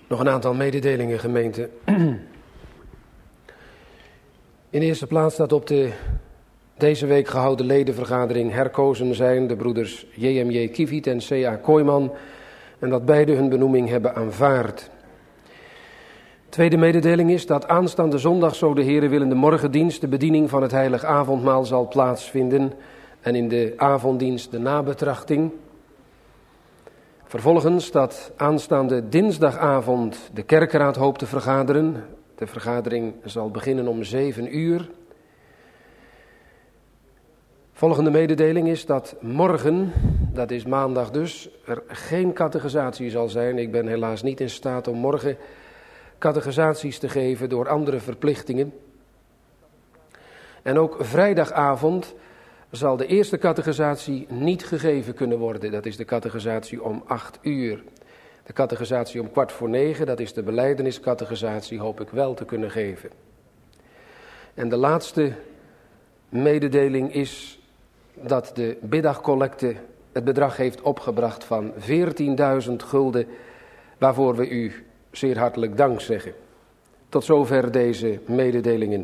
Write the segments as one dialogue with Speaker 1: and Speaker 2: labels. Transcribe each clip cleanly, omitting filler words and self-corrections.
Speaker 1: Nog een aantal mededelingen, gemeente. In de eerste plaats dat op de deze week gehouden ledenvergadering herkozen zijn de broeders J.M.J. Kieviet en C.A. Kooijman en dat beide hun benoeming hebben aanvaard. Tweede mededeling is dat aanstaande zondag, zo de Heere wil, in de morgendienst de bediening van het heilig avondmaal zal plaatsvinden en in de avonddienst de nabetrachting. Vervolgens dat aanstaande dinsdagavond de kerkraad hoopt te vergaderen. De vergadering zal beginnen om 7:00. Volgende mededeling is dat morgen, dat is maandag dus, er geen catechisatie zal zijn. Ik ben helaas niet in staat om morgen catechisaties te geven door andere verplichtingen. En ook vrijdagavond zal de eerste catechisatie niet gegeven kunnen worden. Dat is de catechisatie om 8:00. De catechisatie om 8:45, dat is de belijdeniscatechisatie, hoop ik wel te kunnen geven. En de laatste mededeling is dat de middagcollecte het bedrag heeft opgebracht van 14.000 gulden, waarvoor we u zeer hartelijk dank zeggen. Tot zover deze mededelingen.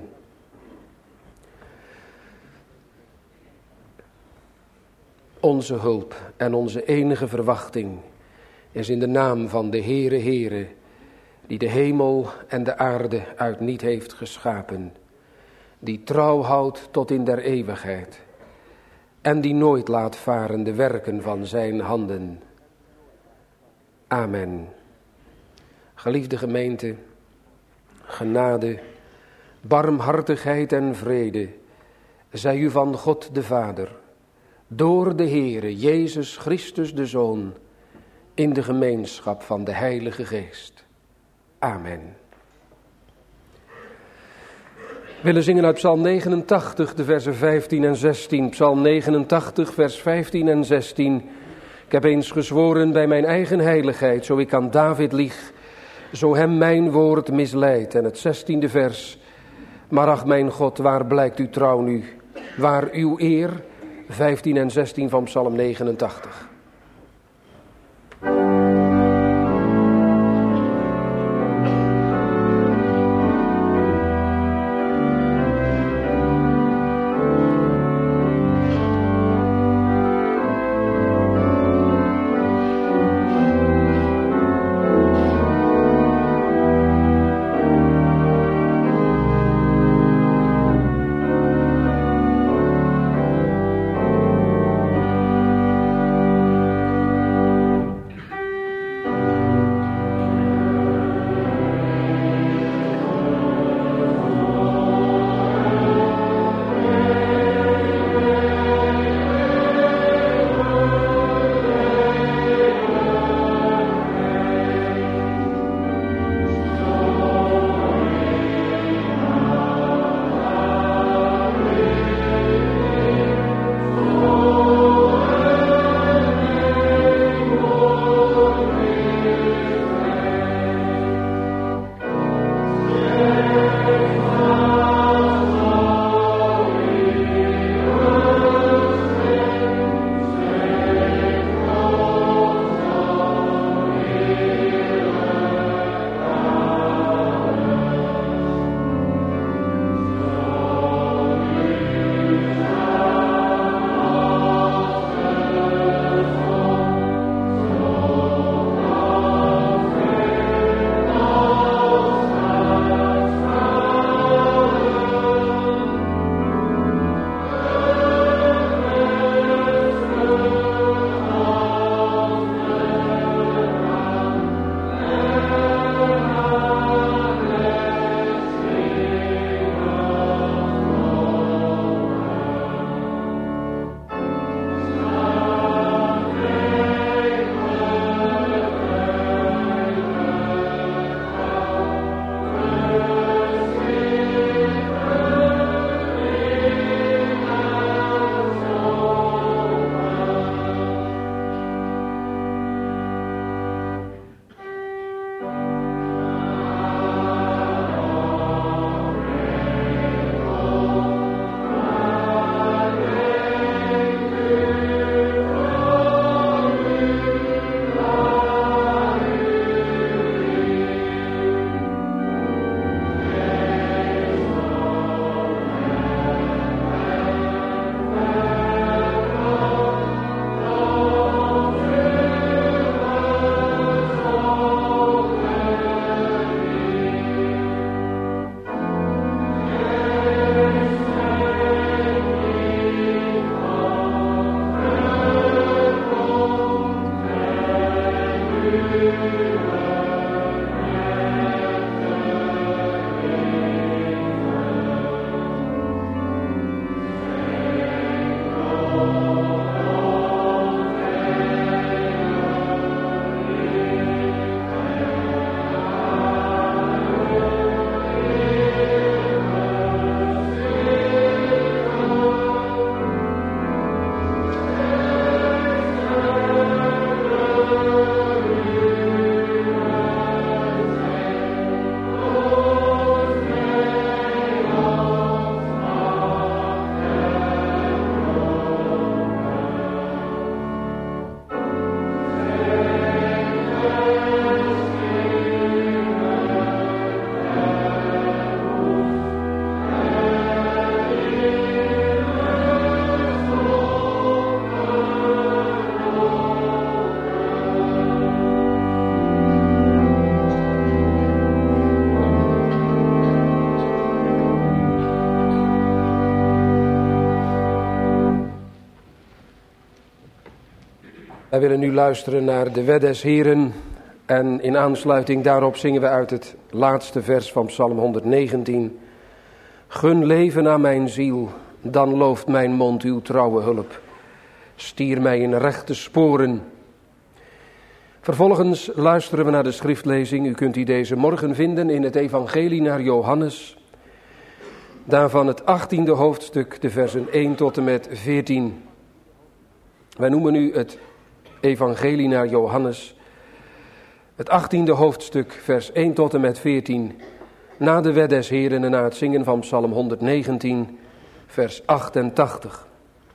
Speaker 1: Onze hulp en onze enige verwachting is in de naam van de Heere, die de hemel en de aarde uit niet heeft geschapen, die trouw houdt tot in der eeuwigheid en die nooit laat varen de werken van zijn handen. Amen. Geliefde gemeente, genade, barmhartigheid en vrede zij u van God de Vader, door de Heere Jezus Christus de Zoon, in de gemeenschap van de Heilige Geest. Amen. We willen zingen uit Psalm 89, de versen 15 en 16. Psalm 89, vers 15 en 16. Ik heb eens gezworen bij mijn eigen heiligheid, zo ik aan David lieg, zo hem mijn woord misleidt. En het 16e vers. Maar ach mijn God, waar blijkt uw trouw nu? Waar uw eer? 15 en 16 van Psalm 89. Wij willen nu luisteren naar de wet des Heren en in aansluiting daarop zingen we uit het laatste vers van Psalm 119. Gun leven aan mijn ziel, dan looft mijn mond uw trouwe hulp. Stier mij in rechte sporen. Vervolgens luisteren we naar de schriftlezing. U kunt die deze morgen vinden in het evangelie naar Johannes. Daarvan het 18e hoofdstuk, de versen 1 tot en met 14. Wij noemen nu het evangelie naar Johannes. Het 18e hoofdstuk, vers 1 tot en met 14. Na de wet des Heren en na het zingen van Psalm 119, vers 88.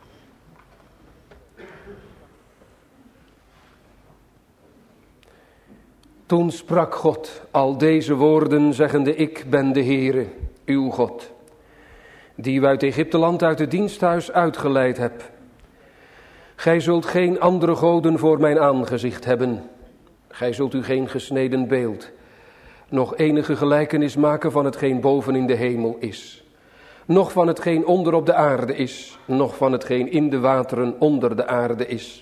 Speaker 1: Toen sprak God al deze woorden, zeggende: Ik ben de Heere, uw God, die u uit Egypteland uit het diensthuis uitgeleid hebt. Gij zult geen andere goden voor mijn aangezicht hebben. Gij zult u geen gesneden beeld, nog enige gelijkenis maken van hetgeen boven in de hemel is, noch van hetgeen onder op de aarde is, noch van hetgeen in de wateren onder de aarde is.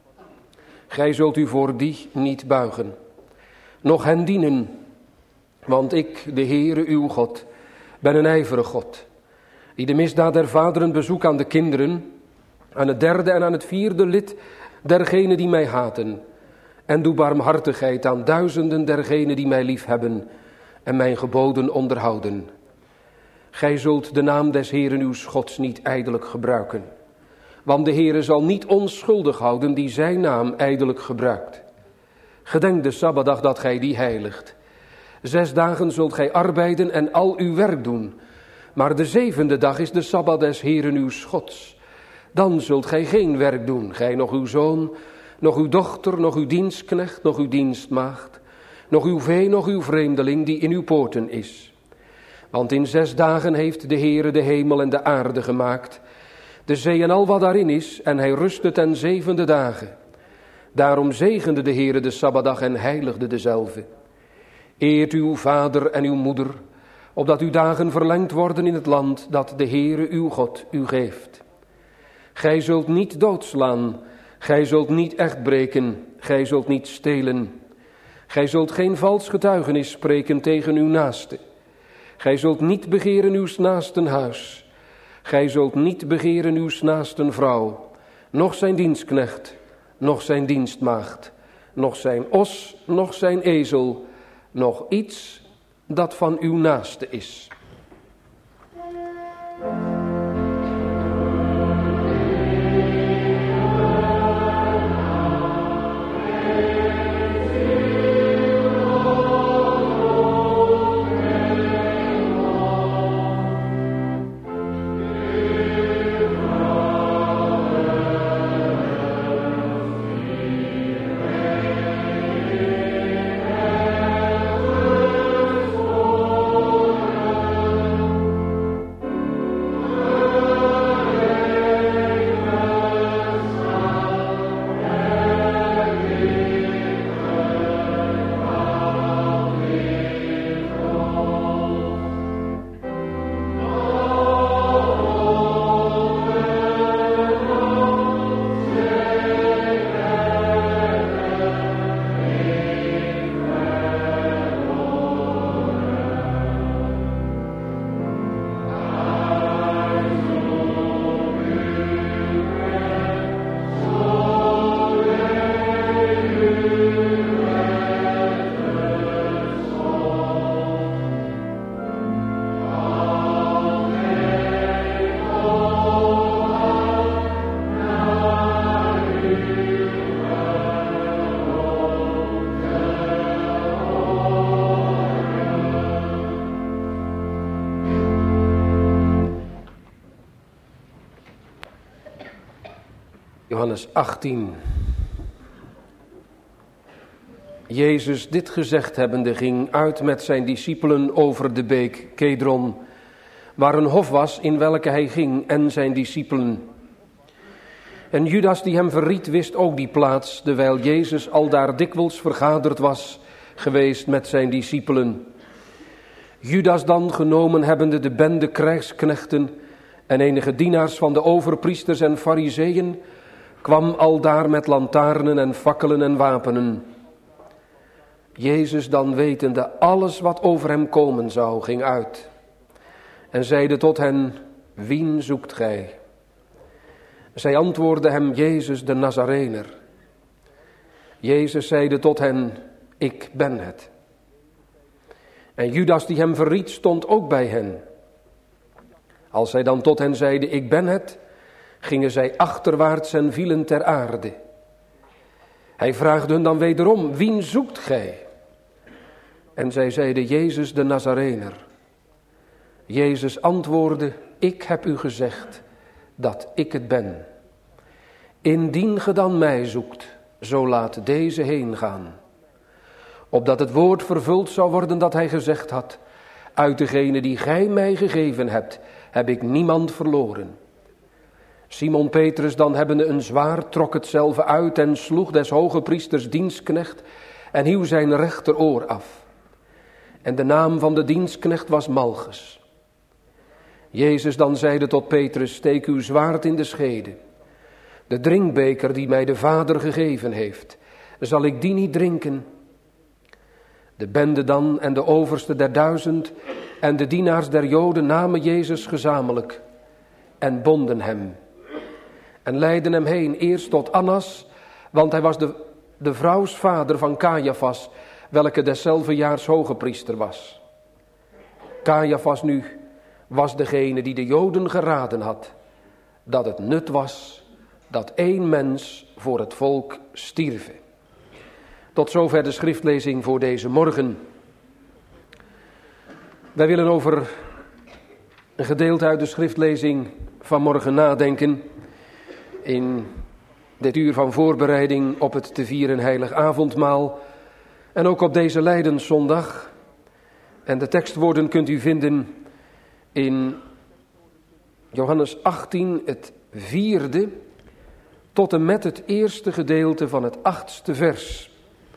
Speaker 1: Gij zult u voor die niet buigen, noch hen dienen, want ik, de Heere uw God, ben een ijverig God, die de misdaad der vaderen bezoekt aan de kinderen, aan het derde en aan het vierde lid dergenen die mij haten, en doe barmhartigheid aan duizenden dergenen die mij lief hebben en mijn geboden onderhouden. Gij zult de naam des Heeren uws Gods niet ijdelijk gebruiken, want de Heere zal niet onschuldig houden die zijn naam ijdelijk gebruikt. Gedenk de Sabbatdag dat gij die heiligt. 6 dagen zult gij arbeiden en al uw werk doen, maar de 7e dag is de Sabbat des Heeren uws Gods. Dan zult gij geen werk doen, gij nog uw zoon, nog uw dochter, nog uw dienstknecht, nog uw dienstmaagd, nog uw vee, nog uw vreemdeling die in uw poorten is. Want in 6 dagen heeft de Heere de hemel en de aarde gemaakt, de zee en al wat daarin is, en hij rustte ten 7e dagen. Daarom zegende de Heere de Sabbatdag en heiligde dezelve. Eert uw vader en uw moeder, opdat uw dagen verlengd worden in het land dat de Heere uw God u geeft. Gij zult niet doodslaan, gij zult niet echt breken, gij zult niet stelen. Gij zult geen vals getuigenis spreken tegen uw naaste. Gij zult niet begeren uw naasten huis. Gij zult niet begeren uw naasten vrouw, noch zijn dienstknecht, noch zijn dienstmaagd, noch zijn os, noch zijn ezel, noch iets dat van uw naaste is. Johannes 18. Jezus dit gezegd hebbende ging uit met zijn discipelen over de beek Kedron, waar een hof was in welke hij ging en zijn discipelen. En Judas die hem verried wist ook die plaats, terwijl Jezus al daar dikwijls vergaderd was geweest met zijn discipelen. Judas dan genomen hebbende de bende krijgsknechten en enige dienaars van de overpriesters en fariseeën, kwam aldaar met lantaarnen en fakkelen en wapenen. Jezus dan wetende alles wat over hem komen zou, ging uit en zeide tot hen, wien zoekt gij? Zij antwoordden hem, Jezus de Nazarener. Jezus zeide tot hen, ik ben het. En Judas die hem verried stond ook bij hen. Als zij dan tot hen zeiden, ik ben het, gingen zij achterwaarts en vielen ter aarde. Hij vraagde hun dan wederom, wien zoekt gij? En zij zeiden, Jezus de Nazarener. Jezus antwoordde, ik heb u gezegd dat ik het ben. Indien ge dan mij zoekt, zo laat deze heen gaan. Opdat het woord vervuld zou worden dat hij gezegd had, uit degene die gij mij gegeven hebt, heb ik niemand verloren. Simon Petrus dan hebbende een zwaard trok hetzelve uit en sloeg des hoge priesters dienstknecht en hieuw zijn rechteroor af. En de naam van de dienstknecht was Malchus. Jezus dan zeide tot Petrus, steek uw zwaard in de schede. De drinkbeker die mij de Vader gegeven heeft, zal ik die niet drinken? De bende dan en de overste der 1000 en de dienaars der Joden namen Jezus gezamenlijk en bonden hem. En leidden hem heen, eerst tot Annas, want hij was de vrouwsvader van Caiaphas, welke deszelfde jaars hogepriester was. Caiaphas nu was degene die de Joden geraden had, dat het nut was dat 1 mens voor het volk stierve. Tot zover de schriftlezing voor deze morgen. Wij willen over een gedeelte uit de schriftlezing van morgen nadenken in dit uur van voorbereiding op het te vieren heilig avondmaal en ook op deze Lijdenszondag. En de tekstwoorden kunt u vinden in Johannes 18, het 4e, tot en met het eerste gedeelte van het 8e vers.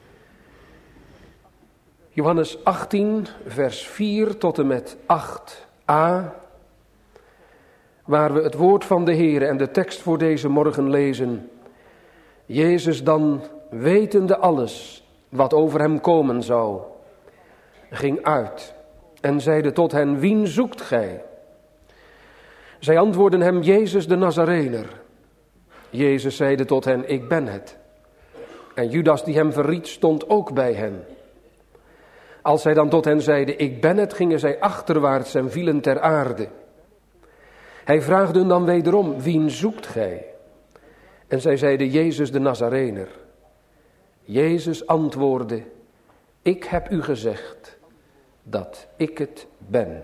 Speaker 1: Johannes 18, vers 4 tot en met 8a, waar we het woord van de Heere en de tekst voor deze morgen lezen. Jezus dan, wetende alles wat over hem komen zou, ging uit en zeide tot hen, wien zoekt gij? Zij antwoordden hem, Jezus de Nazarener. Jezus zeide tot hen, ik ben het. En Judas die hem verried stond ook bij hen. Als zij dan tot hen zeiden, ik ben het, gingen zij achterwaarts en vielen ter aarde. Hij vraagde hun dan wederom, wien zoekt gij? En zij zeiden, Jezus de Nazarener. Jezus antwoordde, ik heb u gezegd dat ik het ben.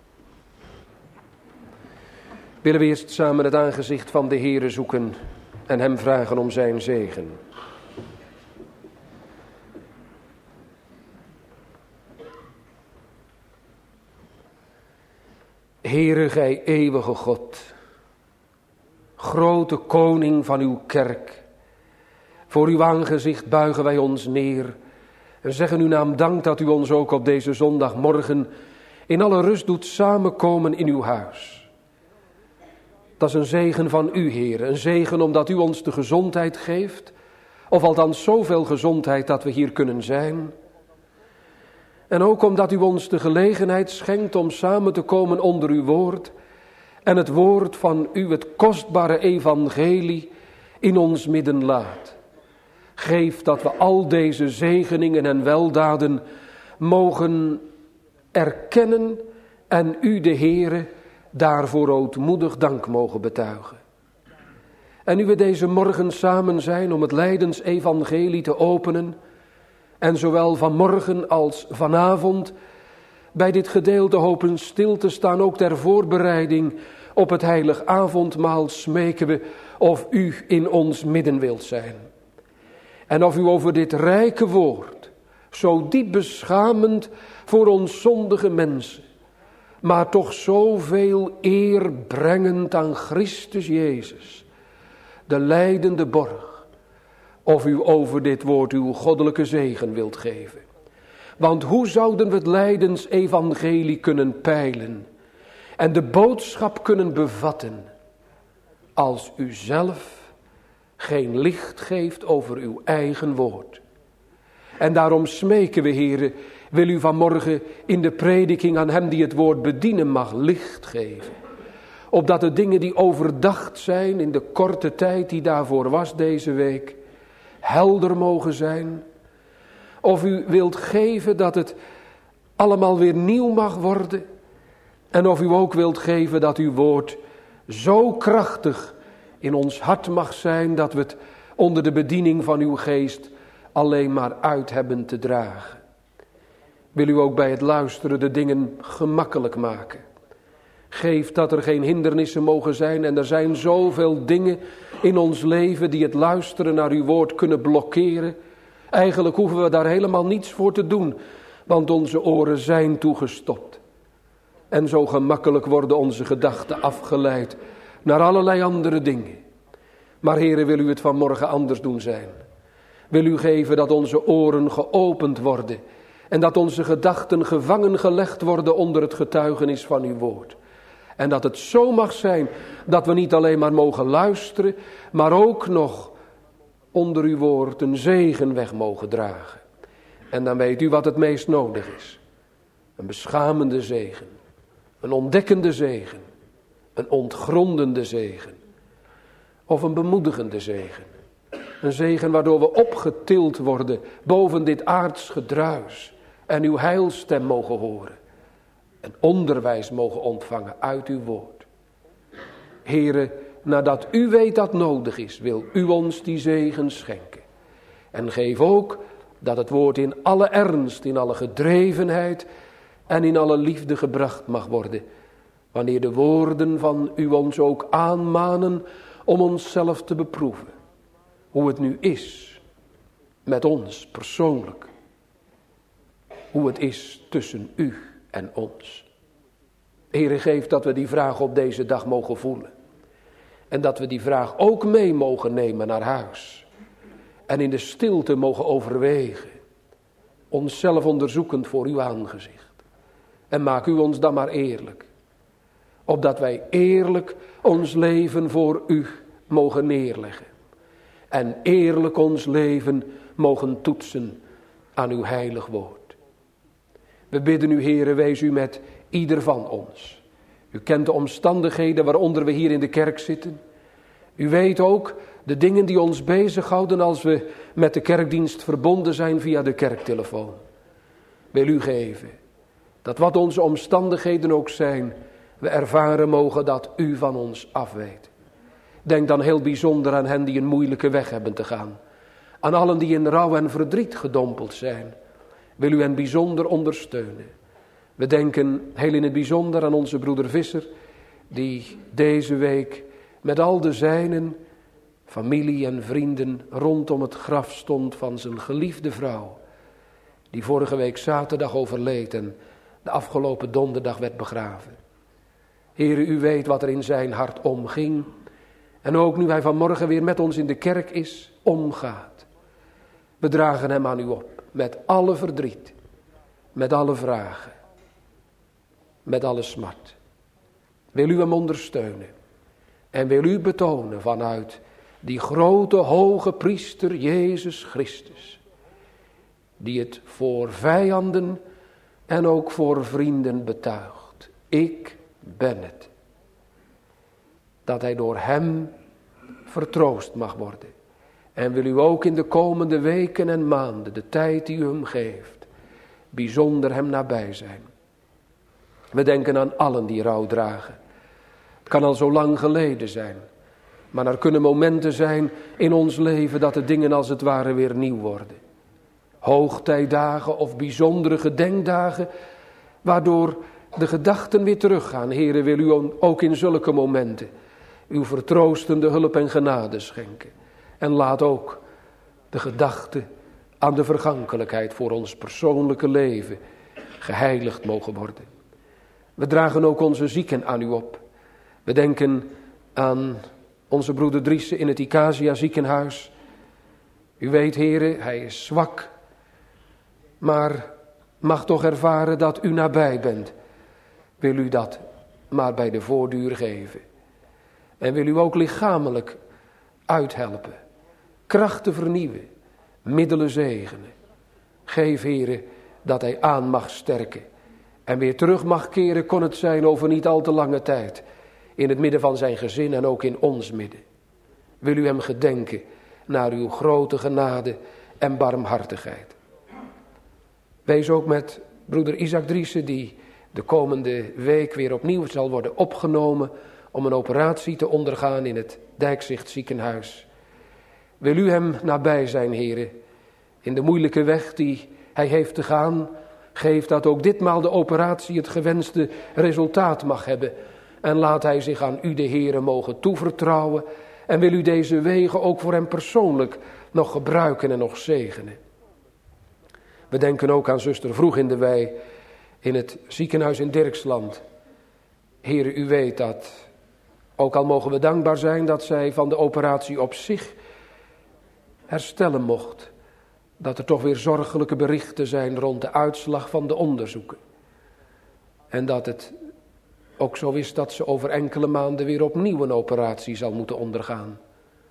Speaker 1: Willen we eerst samen het aangezicht van de Heere zoeken en hem vragen om zijn zegen. Heere, gij eeuwige God, grote koning van uw kerk, voor uw aangezicht buigen wij ons neer en zeggen uw naam dank dat u ons ook op deze zondagmorgen in alle rust doet samenkomen in uw huis. Dat is een zegen van u, Heere, een zegen omdat u ons de gezondheid geeft, of althans zoveel gezondheid dat we hier kunnen zijn. En ook omdat u ons de gelegenheid schenkt om samen te komen onder uw woord en het woord van u, het kostbare evangelie, in ons midden laat. Geef dat we al deze zegeningen en weldaden mogen erkennen en u, de Heere, daarvoor ootmoedig dank mogen betuigen. En nu we deze morgen samen zijn om het lijdensevangelie te openen, en zowel vanmorgen als vanavond bij dit gedeelte hopen stil te staan, ook ter voorbereiding op het heilig avondmaal, smeken we of u in ons midden wilt zijn. En of u over dit rijke woord, zo diep beschamend voor ons zondige mensen, maar toch zoveel eer brengend aan Christus Jezus, de lijdende borg, of u over dit woord uw goddelijke zegen wilt geven. Want hoe zouden we het lijdensevangelie kunnen peilen en de boodschap kunnen bevatten, als u zelf geen licht geeft over uw eigen woord. En daarom smeken we, Heere, wil u vanmorgen in de prediking aan hem die het woord bedienen mag licht geven. Opdat de dingen die overdacht zijn in de korte tijd die daarvoor was deze week, helder mogen zijn. Of u wilt geven dat het allemaal weer nieuw mag worden. En of u ook wilt geven dat uw woord zo krachtig in ons hart mag zijn, dat we het onder de bediening van uw geest alleen maar uit hebben te dragen. Wil u ook bij het luisteren de dingen gemakkelijk maken. Geef dat er geen hindernissen mogen zijn. En er zijn zoveel dingen in ons leven die het luisteren naar uw woord kunnen blokkeren. Eigenlijk hoeven we daar helemaal niets voor te doen, want onze oren zijn toegestopt. En zo gemakkelijk worden onze gedachten afgeleid naar allerlei andere dingen. Maar Heere, wil u het vanmorgen anders doen zijn? Wil u geven dat onze oren geopend worden en dat onze gedachten gevangen gelegd worden onder het getuigenis van uw woord? En dat het zo mag zijn dat we niet alleen maar mogen luisteren, maar ook nog onder uw woord een zegen weg mogen dragen. En dan weet u wat het meest nodig is. Een beschamende zegen, een ontdekkende zegen, een ontgrondende zegen of een bemoedigende zegen. Een zegen waardoor we opgetild worden boven dit aards gedruis en uw heilstem mogen horen. En onderwijs mogen ontvangen uit uw woord. Heere, nadat u weet dat nodig is, wil u ons die zegen schenken. En geef ook dat het woord in alle ernst, in alle gedrevenheid en in alle liefde gebracht mag worden. Wanneer de woorden van u ons ook aanmanen om onszelf te beproeven. Hoe het nu is met ons persoonlijk. Hoe het is tussen u en ons. Heere, geef dat we die vraag op deze dag mogen voelen. En dat we die vraag ook mee mogen nemen naar huis. En in de stilte mogen overwegen. Onszelf onderzoekend voor uw aangezicht. En maak u ons dan maar eerlijk. Opdat wij eerlijk ons leven voor u mogen neerleggen. En eerlijk ons leven mogen toetsen aan uw heilig woord. We bidden u, Heere, wees u met ieder van ons. U kent de omstandigheden waaronder we hier in de kerk zitten. U weet ook de dingen die ons bezighouden als we met de kerkdienst verbonden zijn via de kerktelefoon. Wil u geven dat wat onze omstandigheden ook zijn, we ervaren mogen dat u van ons afweet. Denk dan heel bijzonder aan hen die een moeilijke weg hebben te gaan. Aan allen die in rouw en verdriet gedompeld zijn. Wil u hen bijzonder ondersteunen. We denken heel in het bijzonder aan onze broeder Visser, die deze week met al de zijnen, familie en vrienden rondom het graf stond van zijn geliefde vrouw, die vorige week zaterdag overleed en de afgelopen donderdag werd begraven. Heere, u weet wat er in zijn hart omging en ook nu hij vanmorgen weer met ons in de kerk is, omgaat. We dragen hem aan u op, met alle verdriet, met alle vragen, met alle smart. Wil u hem ondersteunen en wil u betonen vanuit die grote hoge priester Jezus Christus, die het voor vijanden en ook voor vrienden betuigt. Ik ben het. Dat hij door hem vertroost mag worden. En wil u ook in de komende weken en maanden, de tijd die u hem geeft, bijzonder hem nabij zijn. We denken aan allen die rouw dragen. Het kan al zo lang geleden zijn. Maar er kunnen momenten zijn in ons leven dat de dingen als het ware weer nieuw worden. Hoogtijdagen of bijzondere gedenkdagen, waardoor de gedachten weer teruggaan. Heere, wil u ook in zulke momenten uw vertroostende hulp en genade schenken. En laat ook de gedachte aan de vergankelijkheid voor ons persoonlijke leven geheiligd mogen worden. We dragen ook onze zieken aan u op. We denken aan onze broeder Driessen in het Icasia ziekenhuis. U weet, Heere, hij is zwak, maar mag toch ervaren dat u nabij bent. Wil u dat maar bij de voorduur geven. En wil u ook lichamelijk uithelpen. krachten vernieuwen, middelen zegenen. Geef, Heere, dat hij aan mag sterken en weer terug mag keren, kon het zijn over niet al te lange tijd, in het midden van zijn gezin en ook in ons midden. Wil u hem gedenken naar uw grote genade en barmhartigheid. Wees ook met broeder Isaac Driessen, die de komende week weer opnieuw zal worden opgenomen om een operatie te ondergaan in het Dijkzicht ziekenhuis. Wil u hem nabij zijn, Heere, in de moeilijke weg die hij heeft te gaan. Geef dat ook ditmaal de operatie het gewenste resultaat mag hebben. En laat hij zich aan u, de Heere, mogen toevertrouwen. En wil u deze wegen ook voor hem persoonlijk nog gebruiken en nog zegenen. We denken ook aan zuster Vroegindewij in het ziekenhuis in Dirksland. Heere, u weet dat, ook al mogen we dankbaar zijn dat zij van de operatie op zich herstellen mocht, dat er toch weer zorgelijke berichten zijn rond de uitslag van de onderzoeken. En dat het ook zo is dat ze over enkele maanden weer opnieuw een operatie zal moeten ondergaan.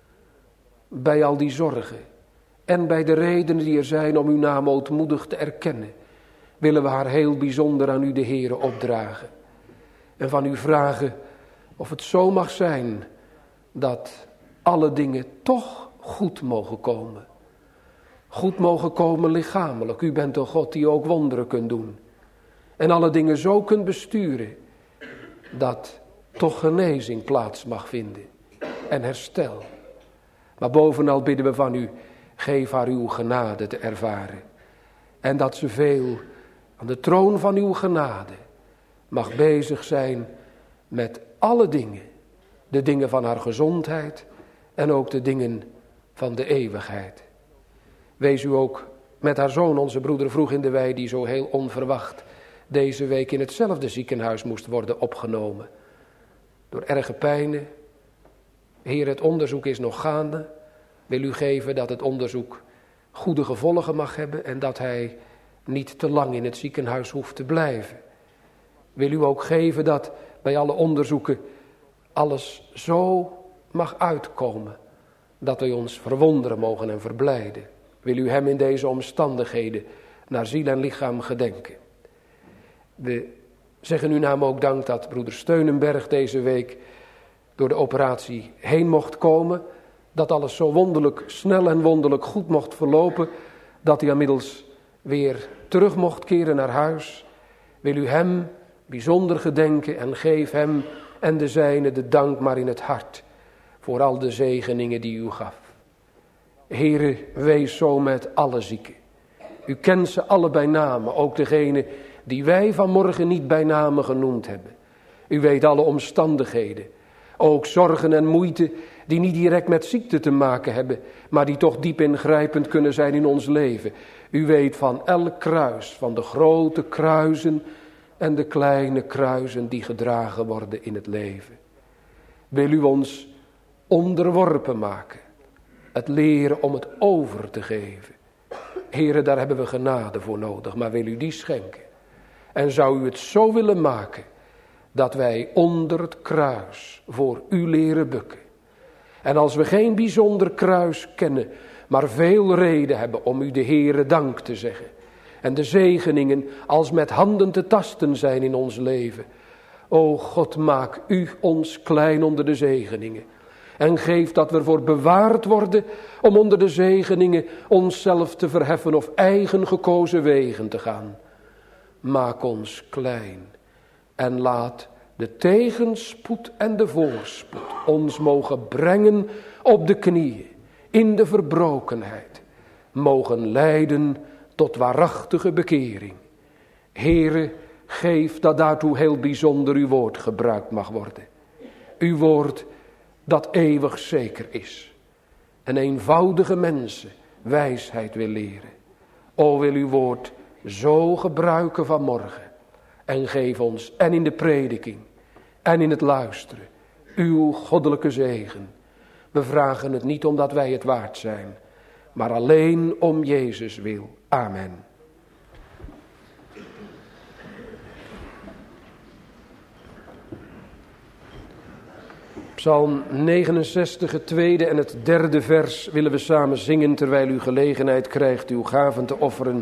Speaker 1: Bij al die zorgen en bij de redenen die er zijn om uw naam ootmoedig te erkennen, willen we haar heel bijzonder aan u, de Heere, opdragen. En van u vragen of het zo mag zijn dat alle dingen toch goed mogen komen. Goed mogen komen lichamelijk. U bent een God die ook wonderen kunt doen. En alle dingen zo kunt besturen dat toch genezing plaats mag vinden. En herstel. Maar bovenal bidden we van u, geef haar uw genade te ervaren. En dat ze veel aan de troon van uw genade mag bezig zijn met alle dingen. De dingen van haar gezondheid en ook de dingen van de eeuwigheid. Wees u ook met haar zoon, onze broeder Vroegindewij, die zo heel onverwacht deze week in hetzelfde ziekenhuis moest worden opgenomen. Door erge pijnen. Heer, het onderzoek is nog gaande. Wil u geven dat het onderzoek goede gevolgen mag hebben en dat hij niet te lang in het ziekenhuis hoeft te blijven. Wil u ook geven dat bij alle onderzoeken alles zo mag uitkomen dat wij ons verwonderen mogen en verblijden. Wil u hem in deze omstandigheden naar ziel en lichaam gedenken. We zeggen uw naam ook dank dat broeder Steunenberg deze week door de operatie heen mocht komen. Dat alles zo wonderlijk snel en wonderlijk goed mocht verlopen. Dat hij inmiddels weer terug mocht keren naar huis. Wil u hem bijzonder gedenken en geef hem en de zijne de dank maar in het hart. Voor al de zegeningen die u gaf. Heere, wees zo met alle zieken. U kent ze alle bij name, ook degene die wij vanmorgen niet bij name genoemd hebben. U weet alle omstandigheden, ook zorgen en moeite die niet direct met ziekte te maken hebben, maar die toch diep ingrijpend kunnen zijn in ons leven. U weet van elk kruis, van de grote kruisen en de kleine kruisen die gedragen worden in het leven. Wil u ons onderworpen maken, het leren om het over te geven. Here, daar hebben we genade voor nodig, maar wil u die schenken? En zou u het zo willen maken dat wij onder het kruis voor u leren bukken. En als we geen bijzonder kruis kennen, maar veel reden hebben om u de Heere dank te zeggen. En de zegeningen als met handen te tasten zijn in ons leven. O God, maak u ons klein onder de zegeningen. En geef dat we ervoor bewaard worden om onder de zegeningen onszelf te verheffen of eigen gekozen wegen te gaan. Maak ons klein en laat de tegenspoed en de voorspoed ons mogen brengen op de knieën, in de verbrokenheid, mogen leiden tot waarachtige bekering. Heere, geef dat daartoe heel bijzonder uw woord gebruikt mag worden. Uw woord dat eeuwig zeker is. En eenvoudige mensen wijsheid wil leren. O, wil uw woord zo gebruiken vanmorgen. En geef ons en in de prediking en in het luisteren uw goddelijke zegen. We vragen het niet omdat wij het waard zijn, maar alleen om Jezus wil. Amen. Psalm 69, het tweede en het derde vers willen we samen zingen terwijl u gelegenheid krijgt uw gaven te offeren.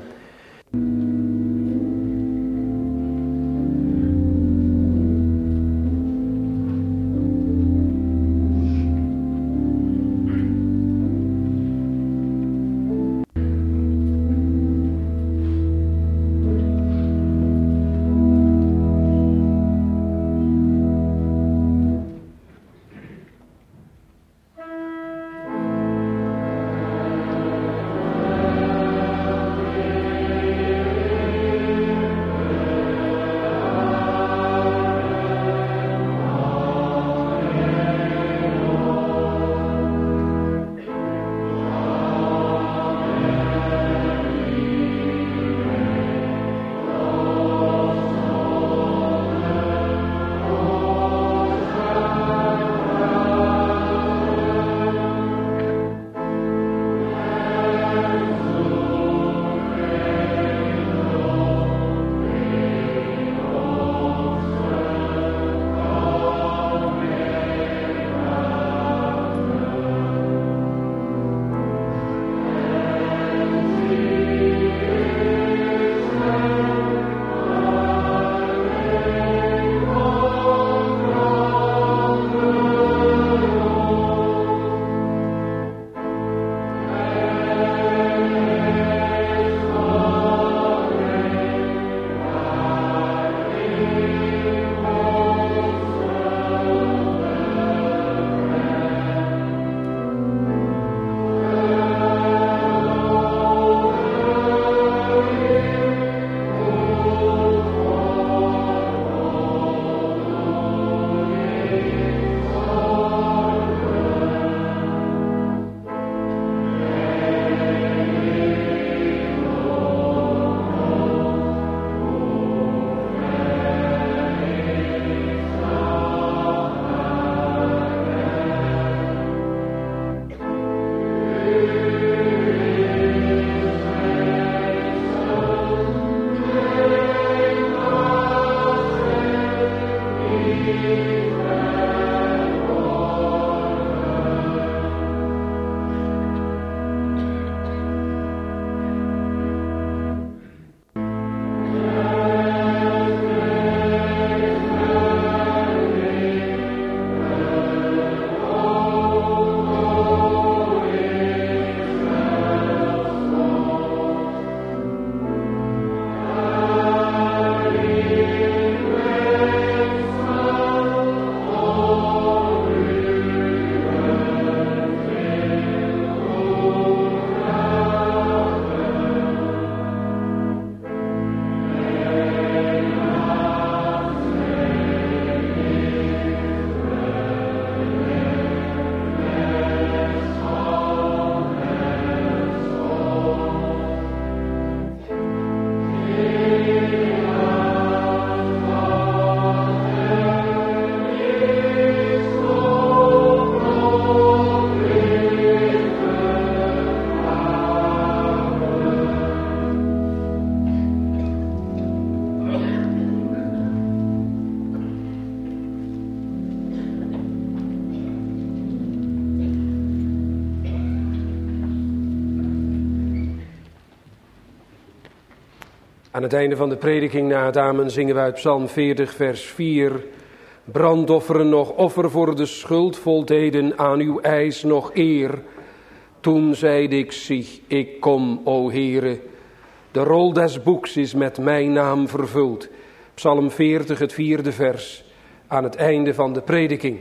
Speaker 1: Aan het einde van de prediking na het amen zingen we uit Psalm 40 vers 4. Brandofferen nog offer voor de schuld voldeden aan uw eis nog eer. Toen zeide ik, zie, ik kom, o Heere. De rol des boeks is met mijn naam vervuld. Psalm 40, het vierde vers, aan het einde van de prediking.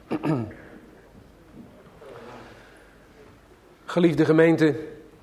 Speaker 1: Geliefde gemeente,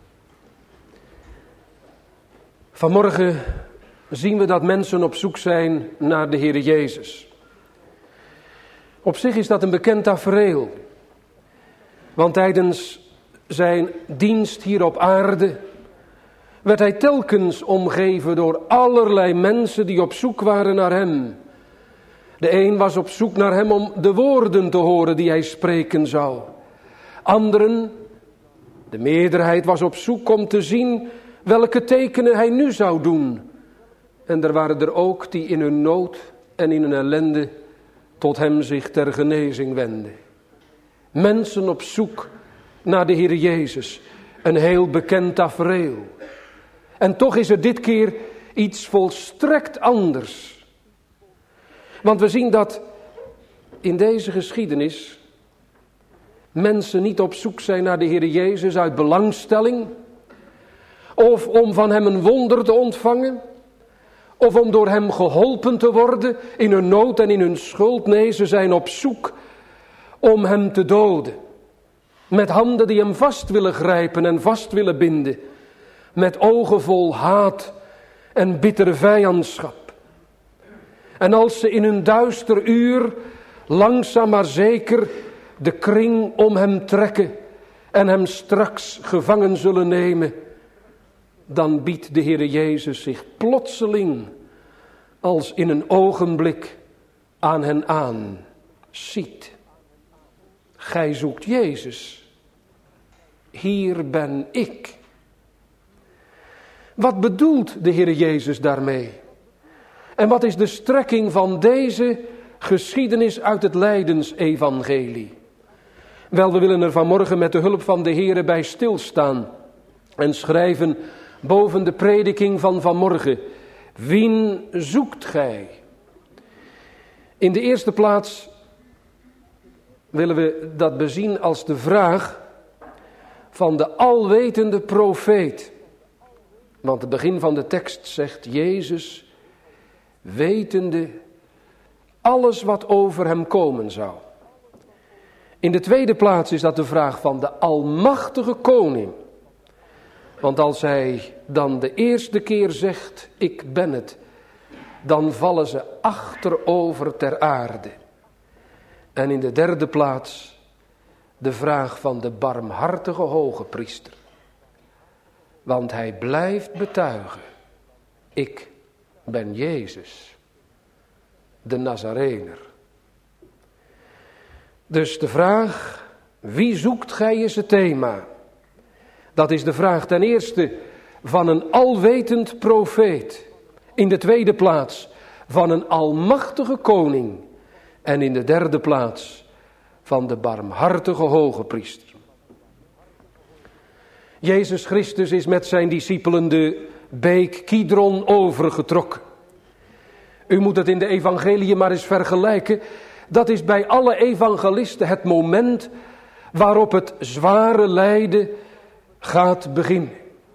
Speaker 1: vanmorgen zien we dat mensen op zoek zijn naar de Heere Jezus. Op zich is dat een bekend tafereel, want tijdens zijn dienst hier op aarde werd hij telkens omgeven door allerlei mensen die op zoek waren naar hem. De een was op zoek naar hem om de woorden te horen die hij spreken zou. Anderen, de meerderheid, was op zoek om te zien welke tekenen hij nu zou doen. En er waren er ook die in hun nood en in hun ellende tot hem zich ter genezing wenden. Mensen op zoek naar de Heer Jezus. Een heel bekend tafereel. En toch is er dit keer iets volstrekt anders. Want we zien dat in deze geschiedenis mensen niet op zoek zijn naar de Heer Jezus uit belangstelling, of om van hem een wonder te ontvangen, of om door hem geholpen te worden in hun nood en in hun schuld. Nee, ze zijn op zoek om hem te doden. Met handen die hem vast willen grijpen en vast willen binden. Met ogen vol haat en bittere vijandschap. En als ze in hun duister uur langzaam maar zeker de kring om hem trekken en hem straks gevangen zullen nemen, dan biedt de Heere Jezus zich plotseling als in een ogenblik aan hen aan. Ziet, gij zoekt Jezus, hier ben ik. Wat bedoelt de Heere Jezus daarmee? En wat is de strekking van deze geschiedenis uit het Lijdensevangelie? Wel, we willen er vanmorgen met de hulp van de Heere bij stilstaan en schrijven boven de prediking van vanmorgen: wien zoekt gij? In de eerste plaats willen we dat bezien als de vraag van de alwetende profeet. Want het begin van de tekst zegt: Jezus, wetende alles wat over hem komen zou. In de tweede plaats is dat de vraag van de almachtige koning. Want als hij dan de eerste keer zegt: ik ben het, dan vallen ze achterover ter aarde. En in de derde plaats de vraag van de barmhartige hoge priester. Want hij blijft betuigen: ik ben Jezus, de Nazarener. Dus de vraag: wie zoekt gij, is het thema. Dat is de vraag ten eerste van een alwetend profeet. In de tweede plaats van een almachtige koning. En in de derde plaats van de barmhartige hoge priester. Jezus Christus is met zijn discipelen de beek Kidron overgetrokken. U moet het in de evangeliën maar eens vergelijken. Dat is bij alle evangelisten het moment waarop het zware lijden gaat beginnen.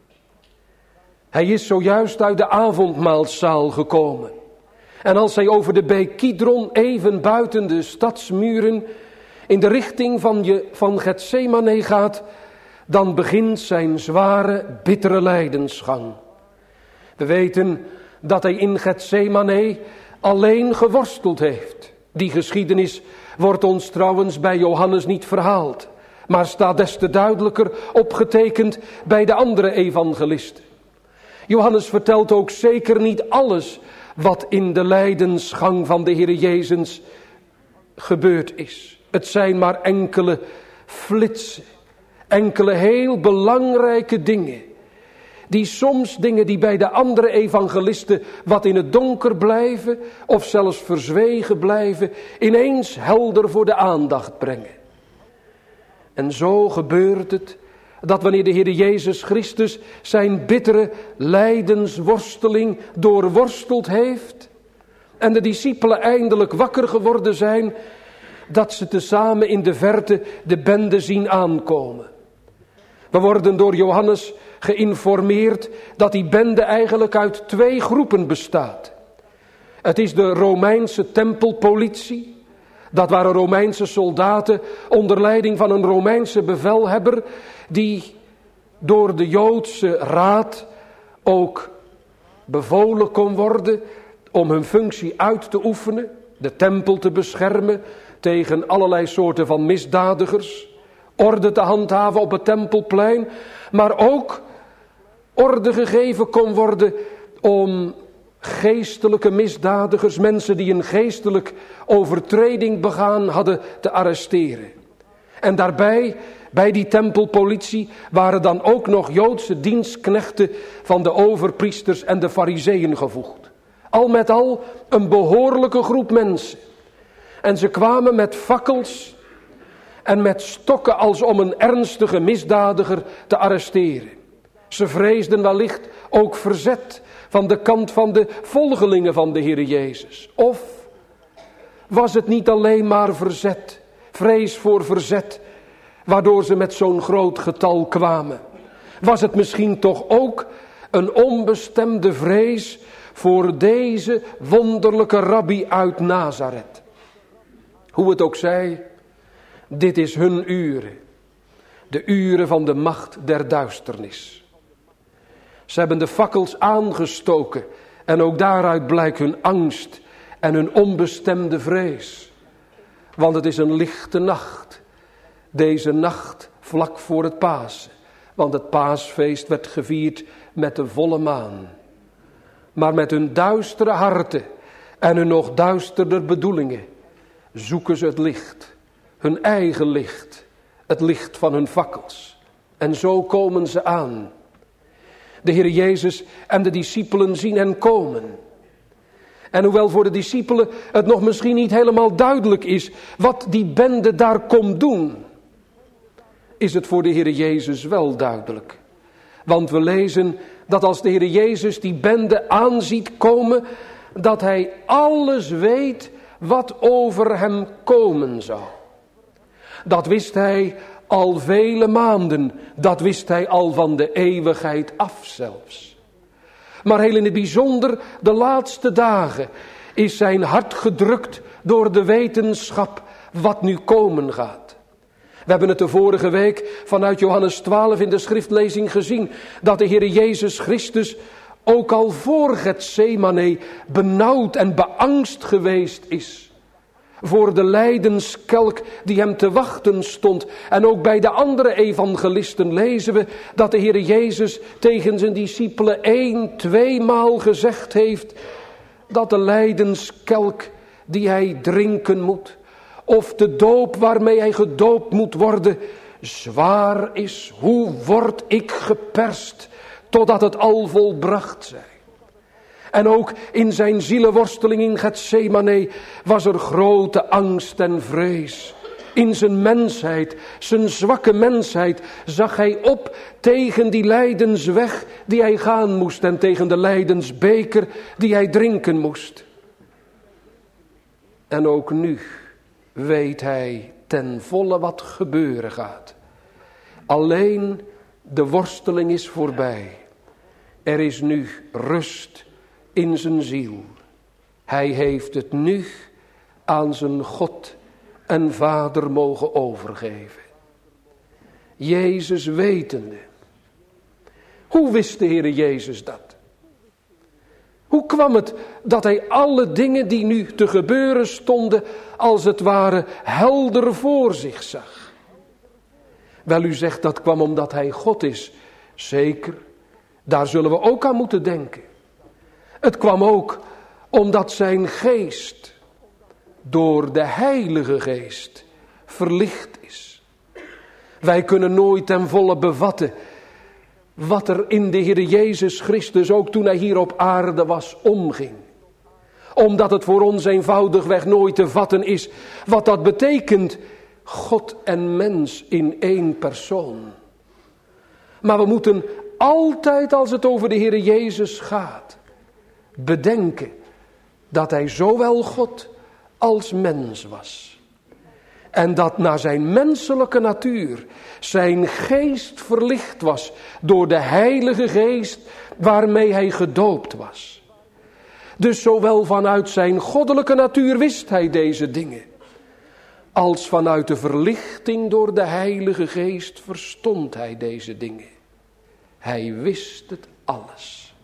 Speaker 1: Hij is zojuist uit de avondmaalszaal gekomen. En als hij over de beek Kidron even buiten de stadsmuren in de richting van Getsemane gaat, dan begint zijn zware, bittere lijdensgang. We weten dat hij in Getsemane alleen geworsteld heeft. Die geschiedenis wordt ons trouwens bij Johannes niet verhaald, maar staat des te duidelijker opgetekend bij de andere evangelisten. Johannes vertelt ook zeker niet alles wat in de lijdensgang van de Heer Jezus gebeurd is. Het zijn maar enkele flitsen, enkele heel belangrijke dingen. Die soms dingen die bij de andere evangelisten wat in het donker blijven of zelfs verzwegen blijven, ineens helder voor de aandacht brengen. En zo gebeurt het dat wanneer de Heer Jezus Christus zijn bittere lijdensworsteling doorworsteld heeft en de discipelen eindelijk wakker geworden zijn, dat ze tezamen in de verte de bende zien aankomen. We worden door Johannes geïnformeerd dat die bende eigenlijk uit 2 groepen bestaat. Het is de Romeinse tempelpolitie. Dat waren Romeinse soldaten onder leiding van een Romeinse bevelhebber die door de Joodse raad ook bevolen kon worden om hun functie uit te oefenen, de tempel te beschermen tegen allerlei soorten van misdadigers, orde te handhaven op het tempelplein, maar ook orde gegeven kon worden om geestelijke misdadigers, mensen die een geestelijk overtreding begaan hadden, te arresteren. En daarbij, bij die tempelpolitie, waren dan ook nog Joodse dienstknechten van de overpriesters en de farizeeën gevoegd. Al met al een behoorlijke groep mensen. En ze kwamen met fakkels en met stokken als om een ernstige misdadiger te arresteren. Ze vreesden wellicht ook verzet van de kant van de volgelingen van de Heer Jezus. Of was het niet alleen maar verzet, vrees voor verzet, waardoor ze met zo'n groot getal kwamen? Was het misschien toch ook een onbestemde vrees voor deze wonderlijke rabbi uit Nazareth? Hoe het ook zij, dit is hun uren. De uren van de macht der duisternis. Ze hebben de fakkels aangestoken en ook daaruit blijkt hun angst en hun onbestemde vrees. Want het is een lichte nacht. Deze nacht vlak voor het Pasen. Want het paasfeest werd gevierd met de volle maan. Maar met hun duistere harten en hun nog duisterder bedoelingen zoeken ze het licht. Hun eigen licht. Het licht van hun fakkels. En zo komen ze aan. De Heer Jezus en de discipelen zien hen komen. En hoewel voor de discipelen het nog misschien niet helemaal duidelijk is wat die bende daar komt doen, is het voor de Heer Jezus wel duidelijk. Want we lezen dat als de Heer Jezus die bende aanziet komen, dat hij alles weet wat over hem komen zou. Dat wist hij al vele maanden, dat wist hij al van de eeuwigheid af zelfs. Maar heel in het bijzonder de laatste dagen is zijn hart gedrukt door de wetenschap wat nu komen gaat. We hebben het de vorige week vanuit Johannes 12 in de schriftlezing gezien, dat de Heer Jezus Christus ook al voor Getsemane benauwd en beangst geweest is. Voor de lijdenskelk die hem te wachten stond. En ook bij de andere evangelisten lezen we dat de Heer Jezus tegen zijn discipelen 1-2 maal gezegd heeft dat de lijdenskelk die hij drinken moet, of de doop waarmee hij gedoopt moet worden, zwaar is. Hoe word ik geperst totdat het al volbracht zij. En ook in zijn zielenworsteling in Getsemane was er grote angst en vrees. In zijn mensheid, zijn zwakke mensheid, zag hij op tegen die lijdensweg die hij gaan moest en tegen de lijdensbeker die hij drinken moest. En ook nu weet hij ten volle wat gebeuren gaat. Alleen de worsteling is voorbij. Er is nu rust in zijn ziel. Hij heeft het nu aan zijn God en Vader mogen overgeven. Jezus wetende. Hoe wist de Heer Jezus dat? Hoe kwam het dat hij alle dingen die nu te gebeuren stonden, als het ware helder voor zich zag? Wel, u zegt dat kwam omdat hij God is. Zeker, daar zullen we ook aan moeten denken. Het kwam ook omdat zijn geest door de Heilige Geest verlicht is. Wij kunnen nooit ten volle bevatten wat er in de Heer Jezus Christus, ook toen hij hier op aarde was, omging. Omdat het voor ons eenvoudigweg nooit te vatten is wat dat betekent, God en mens in één persoon. Maar we moeten altijd, als het over de Heer Jezus gaat, bedenken dat hij zowel God als mens was. En dat naar zijn menselijke natuur zijn geest verlicht was door de Heilige Geest waarmee hij gedoopt was. Dus zowel vanuit zijn goddelijke natuur wist hij deze dingen, als vanuit de verlichting door de Heilige Geest verstond hij deze dingen. Hij wist het alles.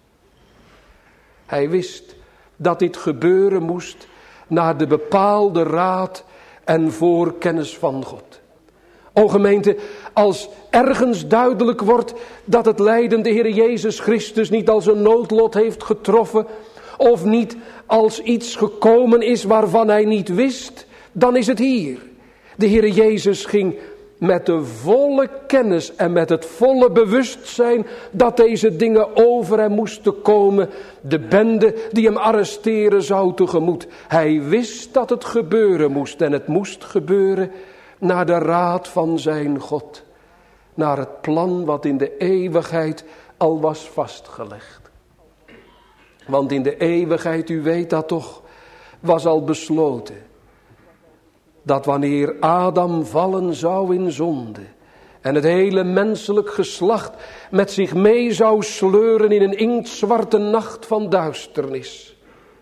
Speaker 1: Hij wist dat dit gebeuren moest naar de bepaalde raad en voorkennis van God. O gemeente, als ergens duidelijk wordt dat het lijden de Heer Jezus Christus niet als een noodlot heeft getroffen, of niet als iets gekomen is waarvan hij niet wist, dan is het hier. De Heer Jezus ging met de volle kennis en met het volle bewustzijn dat deze dingen over hem moesten komen, de bende die hem arresteren zou tegemoet. Hij wist dat het gebeuren moest en het moest gebeuren naar de raad van zijn God. Naar het plan wat in de eeuwigheid al was vastgelegd. Want in de eeuwigheid, u weet dat toch, was al besloten dat wanneer Adam vallen zou in zonde en het hele menselijk geslacht met zich mee zou sleuren in een inktzwarte nacht van duisternis,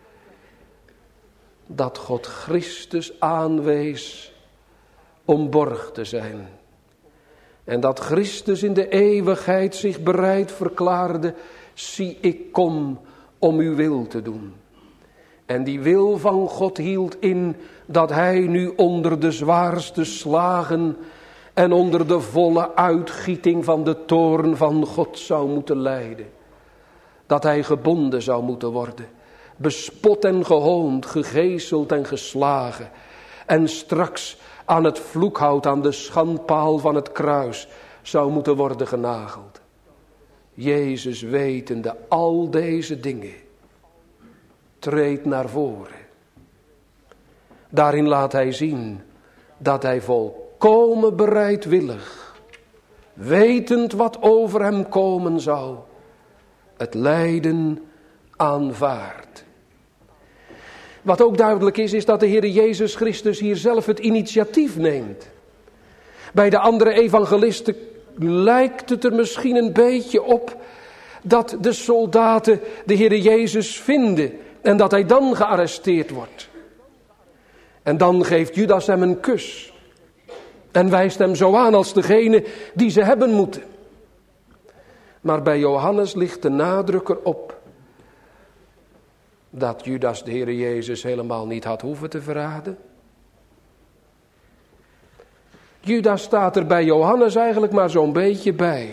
Speaker 1: dat God Christus aanwees om borg te zijn. En dat Christus in de eeuwigheid zich bereid verklaarde, zie ik kom om uw wil te doen. En die wil van God hield in dat hij nu onder de zwaarste slagen en onder de volle uitgieting van de toorn van God zou moeten lijden. Dat hij gebonden zou moeten worden, bespot en gehoond, gegezeld en geslagen. En straks aan het vloekhout, aan de schandpaal van het kruis zou moeten worden genageld. Jezus, wetende al deze dingen, treedt naar voren. Daarin laat hij zien dat hij volkomen bereidwillig, wetend wat over hem komen zou, het lijden aanvaardt. Wat ook duidelijk is dat de Heer Jezus Christus hier zelf het initiatief neemt. Bij de andere evangelisten lijkt het er misschien een beetje op dat de soldaten de Heer Jezus vinden en dat hij dan gearresteerd wordt. En dan geeft Judas hem een kus en wijst hem zo aan als degene die ze hebben moeten. Maar bij Johannes ligt de nadruk erop dat Judas de Heer Jezus helemaal niet had hoeven te verraden. Judas staat er bij Johannes eigenlijk maar zo'n beetje bij.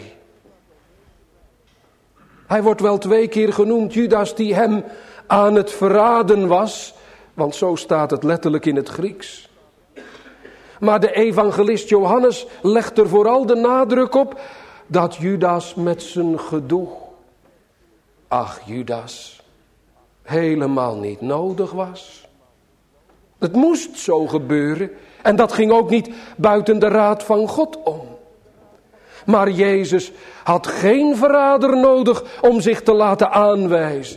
Speaker 1: Hij wordt wel 2 keer genoemd, Judas die hem aan het verraden was, want zo staat het letterlijk in het Grieks. Maar de evangelist Johannes legt er vooral de nadruk op dat Judas met zijn gedoe, ach Judas, helemaal niet nodig was. Het moest zo gebeuren en dat ging ook niet buiten de raad van God om. Maar Jezus had geen verrader nodig om zich te laten aanwijzen.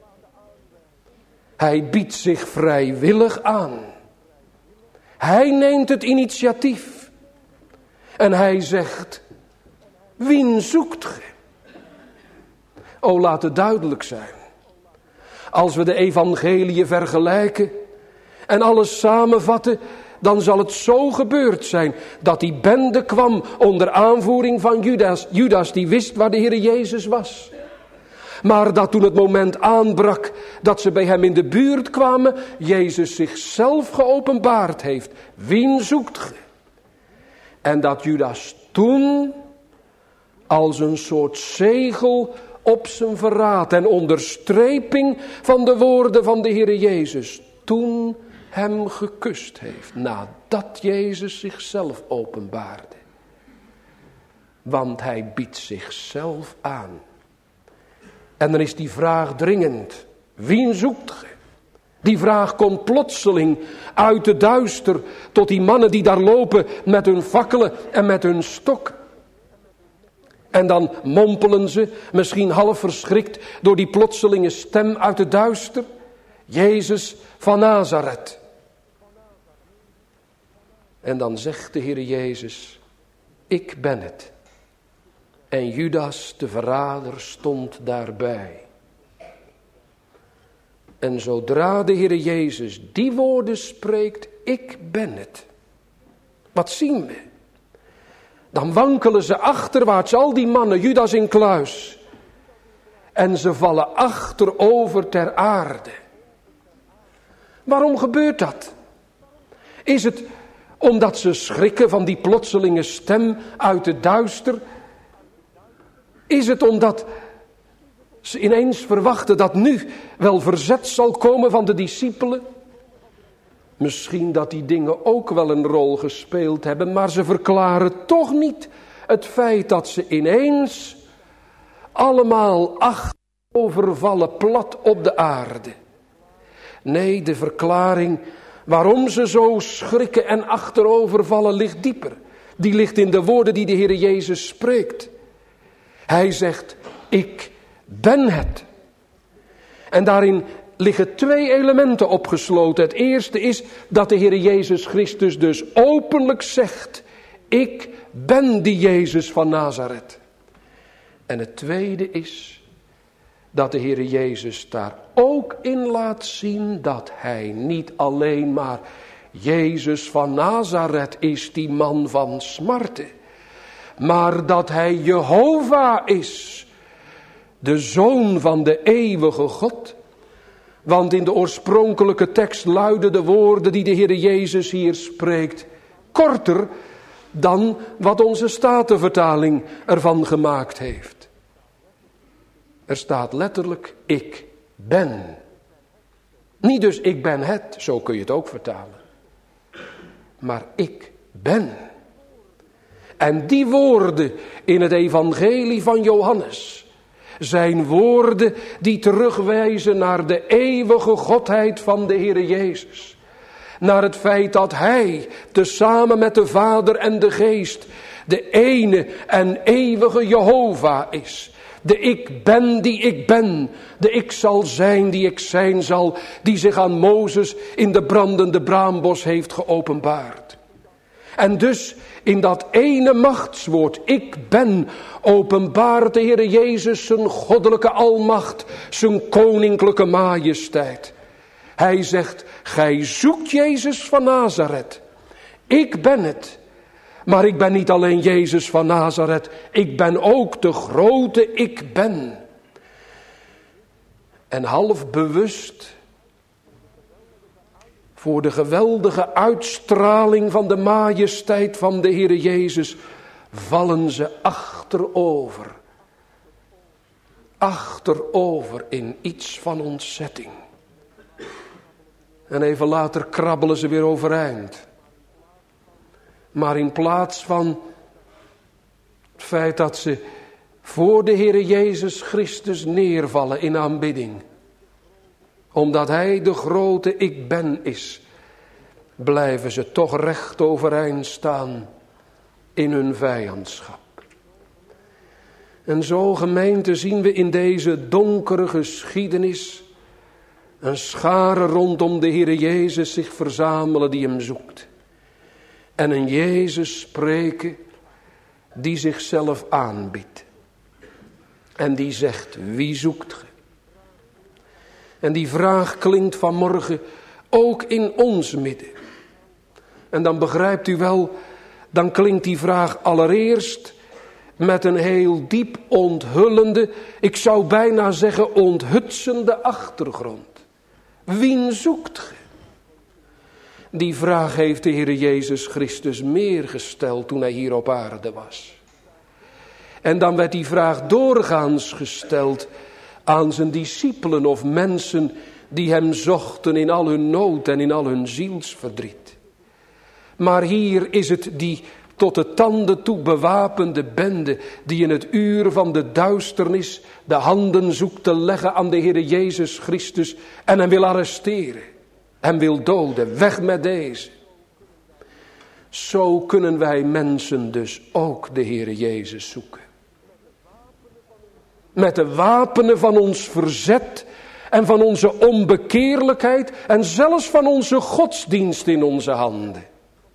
Speaker 1: Hij biedt zich vrijwillig aan. Hij neemt het initiatief. En hij zegt, wien zoekt ge? O, laat het duidelijk zijn. Als we de evangeliën vergelijken en alles samenvatten, dan zal het zo gebeurd zijn dat die bende kwam onder aanvoering van Judas. Judas die wist waar de Heer Jezus was. Maar dat toen het moment aanbrak dat ze bij hem in de buurt kwamen, Jezus zichzelf geopenbaard heeft. Wien zoekt ge? En dat Judas toen als een soort zegel op zijn verraad en onderstreping van de woorden van de Heer Jezus toen hem gekust heeft, nadat Jezus zichzelf openbaarde. Want hij biedt zichzelf aan. En dan is die vraag dringend. Wien zoekt ge? Die vraag komt plotseling uit de duister tot die mannen die daar lopen met hun fakkelen en met hun stok. En dan mompelen ze, misschien half verschrikt door die plotselinge stem uit de duister. Jezus van Nazareth. En dan zegt de Heer Jezus, ik ben het. En Judas, de verrader, stond daarbij. En zodra de Heer Jezus die woorden spreekt, ik ben het. Wat zien we? Dan wankelen ze achterwaarts, al die mannen, Judas in kluis. En ze vallen achterover ter aarde. Waarom gebeurt dat? Is het omdat ze schrikken van die plotselinge stem uit de duister? Is het omdat ze ineens verwachten dat nu wel verzet zal komen van de discipelen? Misschien dat die dingen ook wel een rol gespeeld hebben, maar ze verklaren toch niet het feit dat ze ineens allemaal achterovervallen plat op de aarde. Nee, de verklaring waarom ze zo schrikken en achterovervallen ligt dieper. Die ligt in de woorden die de Heer Jezus spreekt. Hij zegt, ik ben het. En daarin liggen 2 elementen opgesloten. Het eerste is dat de Heer Jezus Christus dus openlijk zegt, ik ben die Jezus van Nazareth. En het tweede is dat de Heer Jezus daar ook in laat zien dat hij niet alleen maar Jezus van Nazareth is, die man van smarten, maar dat hij Jehovah is, de Zoon van de eeuwige God. Want in de oorspronkelijke tekst luiden de woorden die de Heer Jezus hier spreekt korter dan wat onze Statenvertaling ervan gemaakt heeft. Er staat letterlijk, ik ben. Niet dus ik ben het, zo kun je het ook vertalen. Maar ik ben. En die woorden in het evangelie van Johannes zijn woorden die terugwijzen naar de eeuwige Godheid van de Heer Jezus. Naar het feit dat Hij, tezamen met de Vader en de Geest, de ene en eeuwige Jehovah is. De ik ben die ik ben, de ik zal zijn die ik zijn zal, die zich aan Mozes in de brandende braambos heeft geopenbaard. En dus in dat ene machtswoord, ik ben, openbaart de Heer Jezus zijn goddelijke almacht, zijn koninklijke majesteit. Hij zegt, gij zoekt Jezus van Nazareth. Ik ben het. Maar ik ben niet alleen Jezus van Nazareth, ik ben ook de grote ik ben. En half bewust voor de geweldige uitstraling van de majesteit van de Heer Jezus vallen ze achterover. Achterover in iets van ontzetting. En even later krabbelen ze weer overeind. Maar in plaats van het feit dat ze voor de Heer Jezus Christus neervallen in aanbidding, omdat Hij de grote ik ben is, blijven ze toch recht overeind staan in hun vijandschap. En zo, gemeente, zien we in deze donkere geschiedenis een schare rondom de Heer Jezus zich verzamelen die hem zoekt. En een Jezus spreken die zichzelf aanbiedt. En die zegt, wie zoekt ge? En die vraag klinkt vanmorgen ook in ons midden. En dan begrijpt u wel, dan klinkt die vraag allereerst met een heel diep onthullende, ik zou bijna zeggen onthutsende achtergrond. Wien zoekt ge? Die vraag heeft de Heer Jezus Christus meer gesteld toen hij hier op aarde was. En dan werd die vraag doorgaans gesteld aan zijn discipelen of mensen die hem zochten in al hun nood en in al hun zielsverdriet. Maar hier is het die tot de tanden toe bewapende bende die in het uur van de duisternis de handen zoekt te leggen aan de Heer Jezus Christus en hem wil arresteren. Hem wil doden, weg met deze. Zo kunnen wij mensen dus ook de Heer Jezus zoeken. Met de wapenen van ons verzet en van onze onbekeerlijkheid en zelfs van onze godsdienst in onze handen.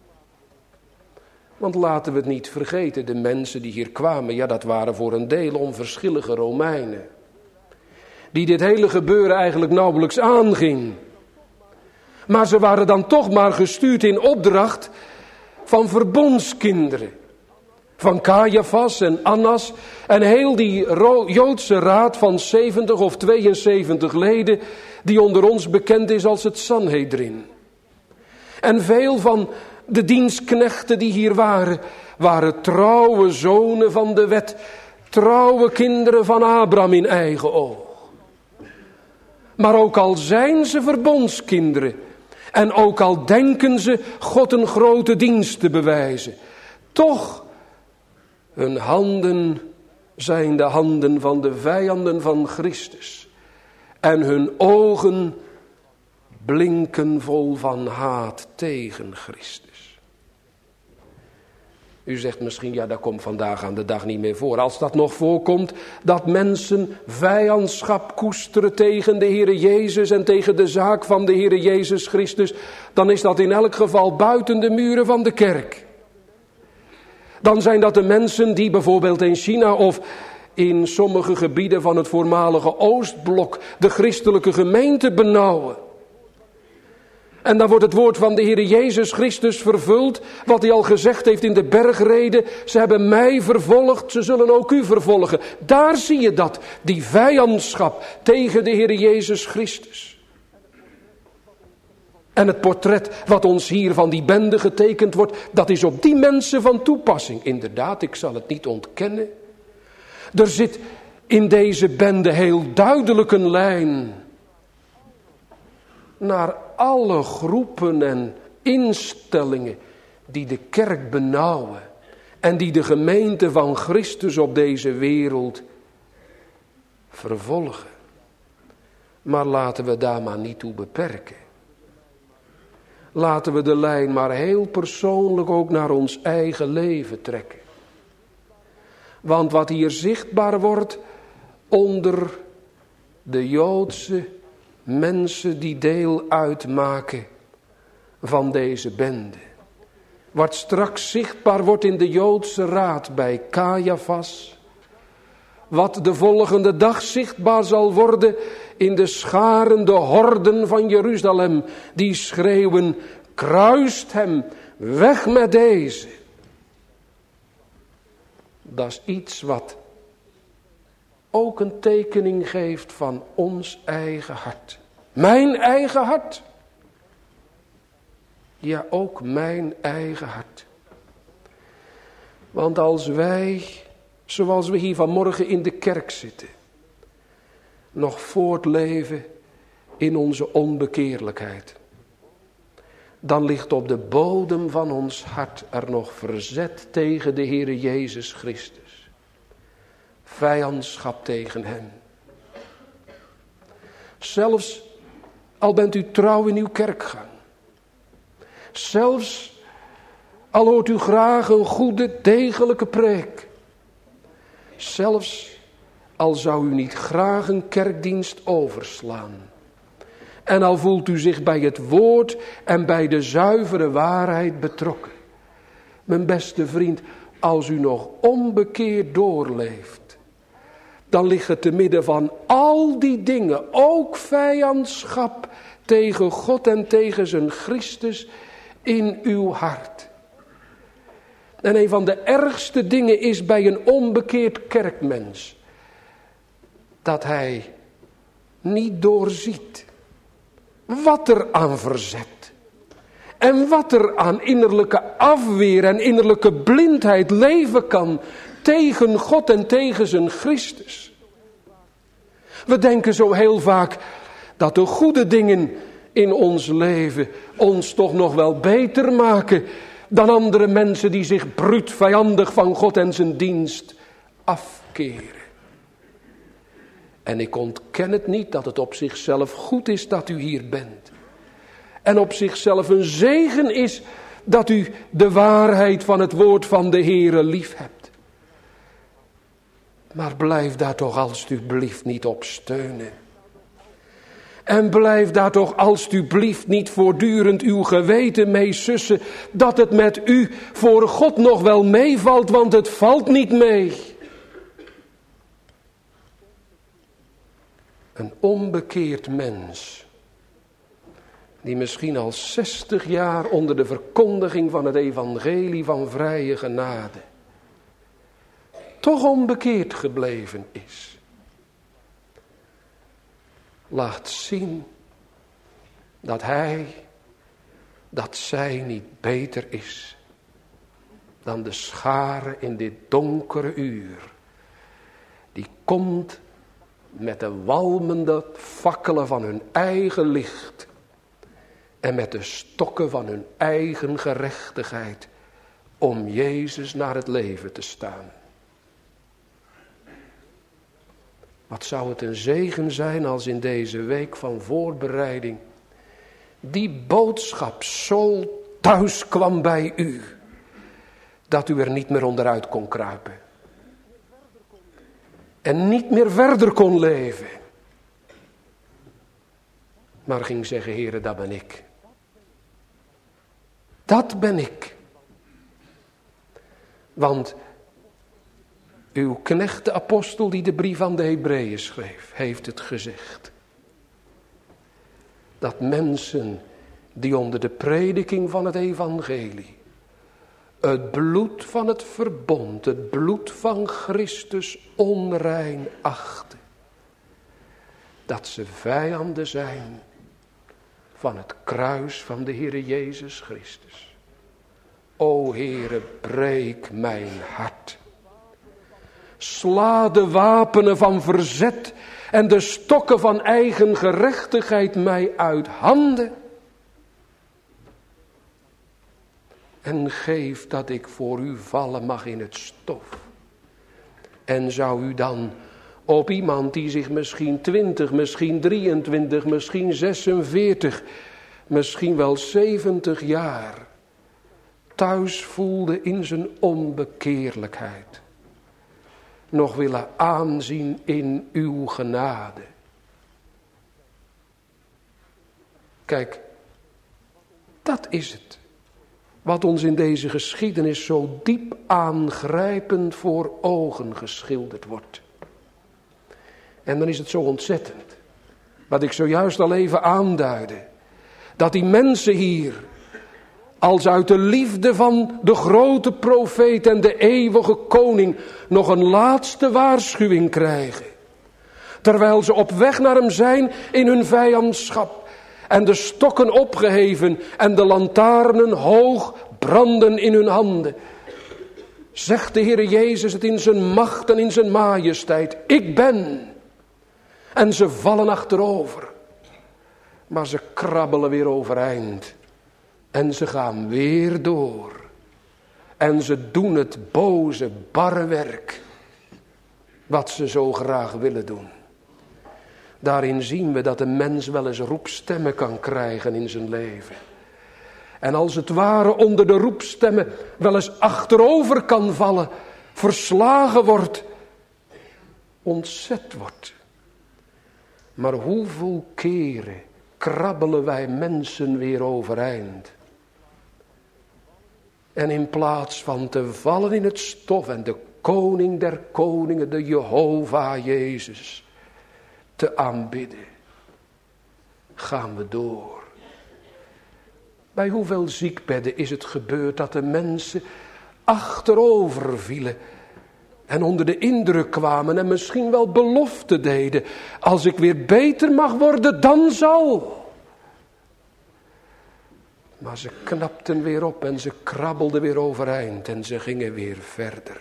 Speaker 1: Want laten we het niet vergeten, de mensen die hier kwamen, ja, dat waren voor een deel onverschillige Romeinen. Die dit hele gebeuren eigenlijk nauwelijks aanging. Maar ze waren dan toch maar gestuurd in opdracht van verbondskinderen. Van Caiaphas en Annas en heel die Joodse raad van 70 of 72 leden die onder ons bekend is als het Sanhedrin. En veel van de dienstknechten die hier waren trouwe zonen van de wet, trouwe kinderen van Abraham in eigen oog. Maar ook al zijn ze verbondskinderen En ook al denken ze God een grote dienst te bewijzen, toch, hun handen zijn de handen van de vijanden van Christus. En hun ogen blinken vol van haat tegen Christus. U zegt misschien, ja, dat komt vandaag aan de dag niet meer voor. Als dat nog voorkomt, dat mensen vijandschap koesteren tegen de Heere Jezus en tegen de zaak van de Heere Jezus Christus, dan is dat in elk geval buiten de muren van de kerk. Dan zijn dat de mensen die bijvoorbeeld in China of in sommige gebieden van het voormalige Oostblok de christelijke gemeente benauwen. En dan wordt het woord van de Heer Jezus Christus vervuld, wat hij al gezegd heeft in de bergrede. Ze hebben mij vervolgd, ze zullen ook u vervolgen. Daar zie je dat, die vijandschap tegen de Heer Jezus Christus. En het portret wat ons hier van die bende getekend wordt, dat is op die mensen van toepassing. Inderdaad, ik zal het niet ontkennen. Er zit in deze bende heel duidelijk een lijn naar alle groepen en instellingen die de kerk benauwen en die de gemeente van Christus op deze wereld vervolgen. Maar laten we daar maar niet toe beperken. Laten we de lijn maar heel persoonlijk ook naar ons eigen leven trekken. Want wat hier zichtbaar wordt onder de Joodse mensen die deel uitmaken van deze bende. Wat straks zichtbaar wordt in de Joodse raad bij Caiaphas. Wat de volgende dag zichtbaar zal worden in de scharende horden van Jeruzalem. Die schreeuwen, kruist hem, weg met deze. Dat is iets wat ook een tekening geeft van ons eigen hart. Mijn eigen hart. Ja, ook mijn eigen hart. Want als wij, zoals we hier vanmorgen in de kerk zitten, nog voortleven in onze onbekeerlijkheid, dan ligt op de bodem van ons hart er nog verzet tegen de Heere Jezus Christus. Vijandschap tegen hem. Zelfs al bent u trouw in uw kerkgang. Zelfs al hoort u graag een goede, degelijke preek. Zelfs al zou u niet graag een kerkdienst overslaan. En al voelt u zich bij het woord en bij de zuivere waarheid betrokken. Mijn beste vriend, als u nog onbekeerd doorleeft, dan ligt het te midden van al die dingen, ook vijandschap tegen God en tegen zijn Christus in uw hart. En een van de ergste dingen is bij een onbekeerd kerkmens dat hij niet doorziet wat er aan verzet en wat er aan innerlijke afweer en innerlijke blindheid leven kan tegen God en tegen zijn Christus. We denken zo heel vaak dat de goede dingen in ons leven ons toch nog wel beter maken dan andere mensen die zich bruut vijandig van God en zijn dienst afkeren. En ik ontken het niet dat het op zichzelf goed is dat u hier bent. En op zichzelf een zegen is dat u de waarheid van het woord van de Heere lief hebt. Maar blijf daar toch alstublieft niet op steunen. En blijf daar toch alstublieft niet voortdurend uw geweten mee sussen dat het met u voor God nog wel meevalt, want het valt niet mee. Een onbekeerd mens, die misschien al 60 jaar onder de verkondiging van het evangelie van vrije genade toch onbekeerd gebleven is, laat zien dat hij, dat zij niet beter is dan de schare in dit donkere uur, die komt met de walmende fakkelen van hun eigen licht en met de stokken van hun eigen gerechtigheid om Jezus naar het leven te staan. Wat zou het een zegen zijn als in deze week van voorbereiding die boodschap zo thuis kwam bij u, dat u er niet meer onderuit kon kruipen. En niet meer verder kon leven. Maar ging zeggen, Heere, dat ben ik. Dat ben ik. Want uw knecht de apostel die de brief aan de Hebreeën schreef, heeft het gezegd. Dat mensen die onder de prediking van het evangelie het bloed van het verbond, het bloed van Christus onrein achten, dat ze vijanden zijn van het kruis van de Heere Jezus Christus. O Heere, breek mijn hart. Sla de wapenen van verzet en de stokken van eigen gerechtigheid mij uit handen. En geef dat ik voor u vallen mag in het stof. En zou u dan op iemand die zich misschien 20, misschien 23, misschien 46, misschien wel 70 jaar thuis voelde in zijn onbekeerlijkheid, nog willen aanzien in uw genade. Kijk, dat is het. Wat ons in deze geschiedenis zo diep aangrijpend voor ogen geschilderd wordt. En dan is het zo ontzettend. Wat ik zojuist al even aanduidde. Dat die mensen hier, als uit de liefde van de grote profeet en de eeuwige koning, nog een laatste waarschuwing krijgen. Terwijl ze op weg naar hem zijn in hun vijandschap. En de stokken opgeheven en de lantaarnen hoog branden in hun handen. Zegt de Heere Jezus het in zijn macht en in zijn majesteit. Ik ben. En ze vallen achterover. Maar ze krabbelen weer overeind. En ze gaan weer door. En ze doen het boze, barre werk. Wat ze zo graag willen doen. Daarin zien we dat een mens wel eens roepstemmen kan krijgen in zijn leven. En als het ware onder de roepstemmen wel eens achterover kan vallen, verslagen wordt, ontzet wordt. Maar hoeveel keren krabbelen wij mensen weer overeind. En in plaats van te vallen in het stof en de koning der koningen, de Jehovah Jezus, te aanbidden, gaan we door. Bij hoeveel ziekbedden is het gebeurd dat de mensen achterover vielen en onder de indruk kwamen en misschien wel belofte deden. Als ik weer beter mag worden, dan zal. Maar ze knapten weer op en ze krabbelden weer overeind en ze gingen weer verder.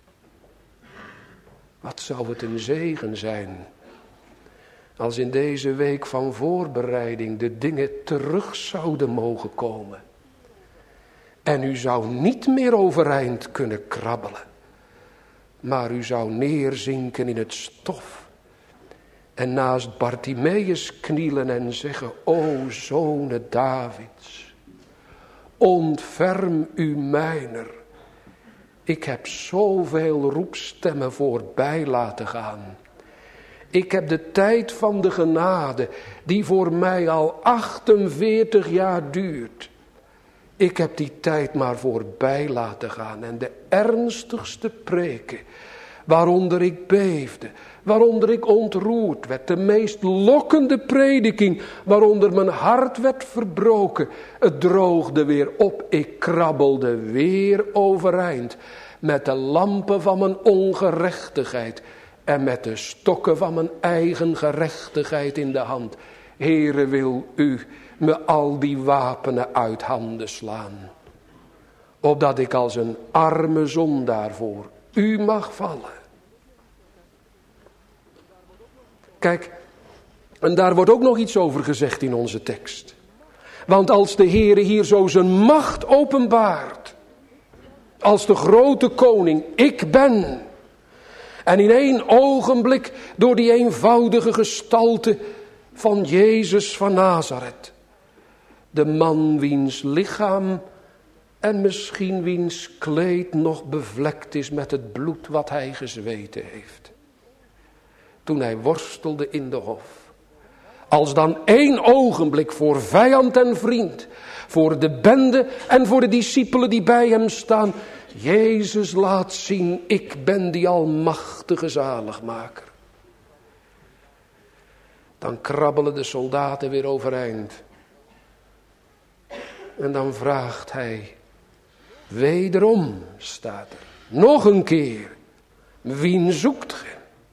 Speaker 1: Wat zou het een zegen zijn als in deze week van voorbereiding de dingen terug zouden mogen komen. En u zou niet meer overeind kunnen krabbelen. Maar u zou neerzinken in het stof. En naast Bartimeus knielen en zeggen, o zonen Davids, ontferm u mijner. Ik heb zoveel roepstemmen voorbij laten gaan. Ik heb de tijd van de genade, die voor mij al 48 jaar duurt. Ik heb die tijd maar voorbij laten gaan. En de ernstigste preken, waaronder ik beefde, waaronder ik ontroerd werd. De meest lokkende prediking, waaronder mijn hart werd verbroken. Het droogde weer op, ik krabbelde weer overeind. Met de lampen van mijn ongerechtigheid. En met de stokken van mijn eigen gerechtigheid in de hand. Heere, wil u me al die wapenen uit handen slaan. Opdat ik als een arme zondaar voor u mag vallen. Kijk, en daar wordt ook nog iets over gezegd in onze tekst. Want als de Heere hier zo zijn macht openbaart, als de grote koning, ik ben. En in één ogenblik door die eenvoudige gestalte van Jezus van Nazareth. De man wiens lichaam en misschien wiens kleed nog bevlekt is met het bloed wat hij gezweten heeft. Toen hij worstelde in de hof. Als dan één ogenblik voor vijand en vriend, voor de bende en voor de discipelen die bij hem staan. Jezus laat zien, ik ben die almachtige zaligmaker. Dan krabbelen de soldaten weer overeind. En dan vraagt hij, wederom staat er, nog een keer, wien zoekt ge?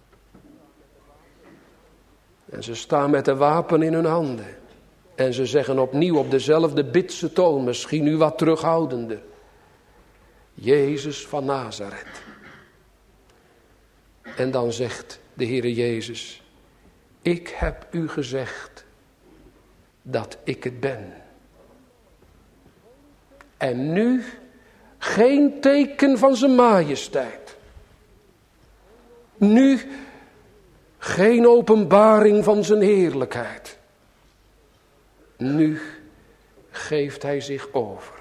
Speaker 1: En ze staan met de wapen in hun handen. En ze zeggen opnieuw op dezelfde bitse toon, misschien nu wat terughoudender. Jezus van Nazareth. En dan zegt de Heere Jezus, ik heb u gezegd dat ik het ben. En nu geen teken van zijn majesteit. Nu geen openbaring van zijn heerlijkheid. Nu geeft hij zich over.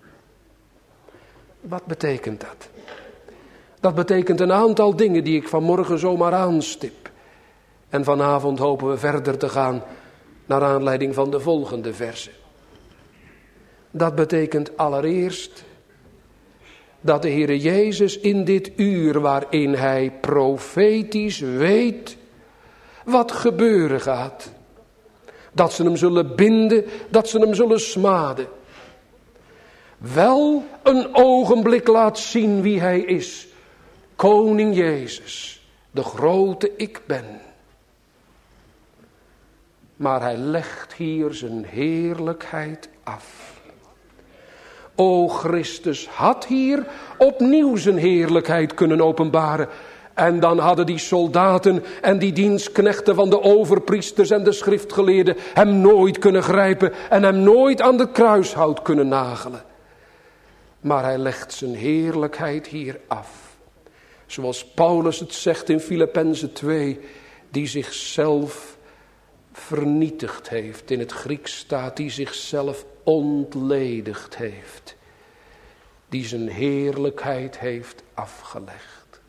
Speaker 1: Wat betekent dat? Dat betekent een aantal dingen die ik vanmorgen zomaar aanstip. En vanavond hopen we verder te gaan naar aanleiding van de volgende versen. Dat betekent allereerst dat de Heere Jezus in dit uur waarin hij profetisch weet wat gebeuren gaat. Dat ze hem zullen binden, dat ze hem zullen smaden. Wel een ogenblik laat zien wie hij is. Koning Jezus, de grote ik ben. Maar hij legt hier zijn heerlijkheid af. O Christus had hier opnieuw zijn heerlijkheid kunnen openbaren. En dan hadden die soldaten en die dienstknechten van de overpriesters en de schriftgeleerden hem nooit kunnen grijpen en hem nooit aan de kruishout kunnen nagelen. Maar hij legt zijn heerlijkheid hier af. Zoals Paulus het zegt in Filippenzen 2, die zichzelf vernietigd heeft. In het Grieks staat die zichzelf ontledigd heeft. Die zijn heerlijkheid heeft afgelegd.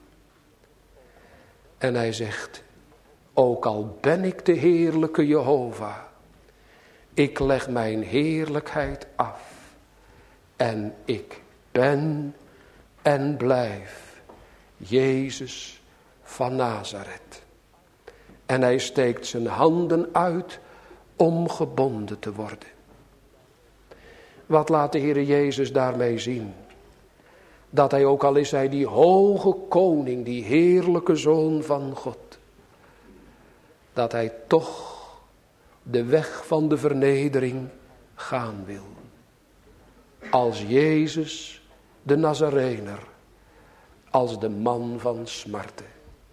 Speaker 1: En hij zegt, ook al ben ik de heerlijke Jehovah, ik leg mijn heerlijkheid af. En ik ben en blijf Jezus van Nazareth. En hij steekt zijn handen uit om gebonden te worden. Wat laat de Heere Jezus daarmee zien? Dat hij ook al is hij die hoge koning, die heerlijke zoon van God. Dat hij toch de weg van de vernedering gaan wil. Als Jezus de Nazarener. Als de man van smarten.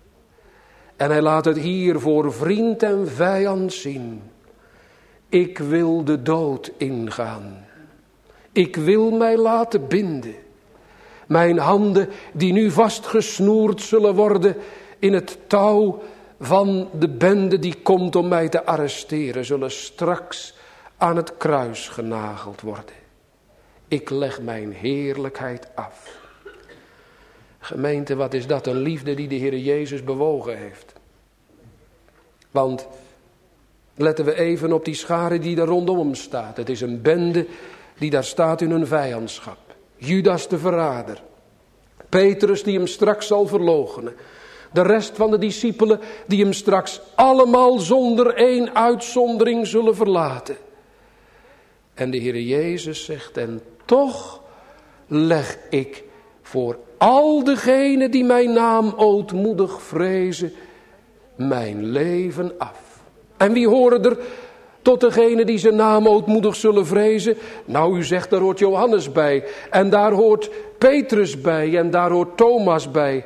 Speaker 1: En hij laat het hier voor vriend en vijand zien. Ik wil de dood ingaan. Ik wil mij laten binden. Mijn handen die nu vastgesnoerd zullen worden in het touw van de bende die komt om mij te arresteren, zullen straks aan het kruis genageld worden. Ik leg mijn heerlijkheid af. Gemeente, wat is dat een liefde die de Heere Jezus bewogen heeft. Want letten we even op die schare die daar rondom hem staat. Het is een bende die daar staat in hun vijandschap. Judas de verrader. Petrus die hem straks zal verloochenen. De rest van de discipelen die hem straks allemaal zonder één uitzondering zullen verlaten. En de Heere Jezus zegt, en toch leg ik voor al degenen die mijn naam ootmoedig vrezen, mijn leven af. En wie horen er tot degenen die zijn naam ootmoedig zullen vrezen? Nou, u zegt, daar hoort Johannes bij. En daar hoort Petrus bij. En daar hoort Thomas bij.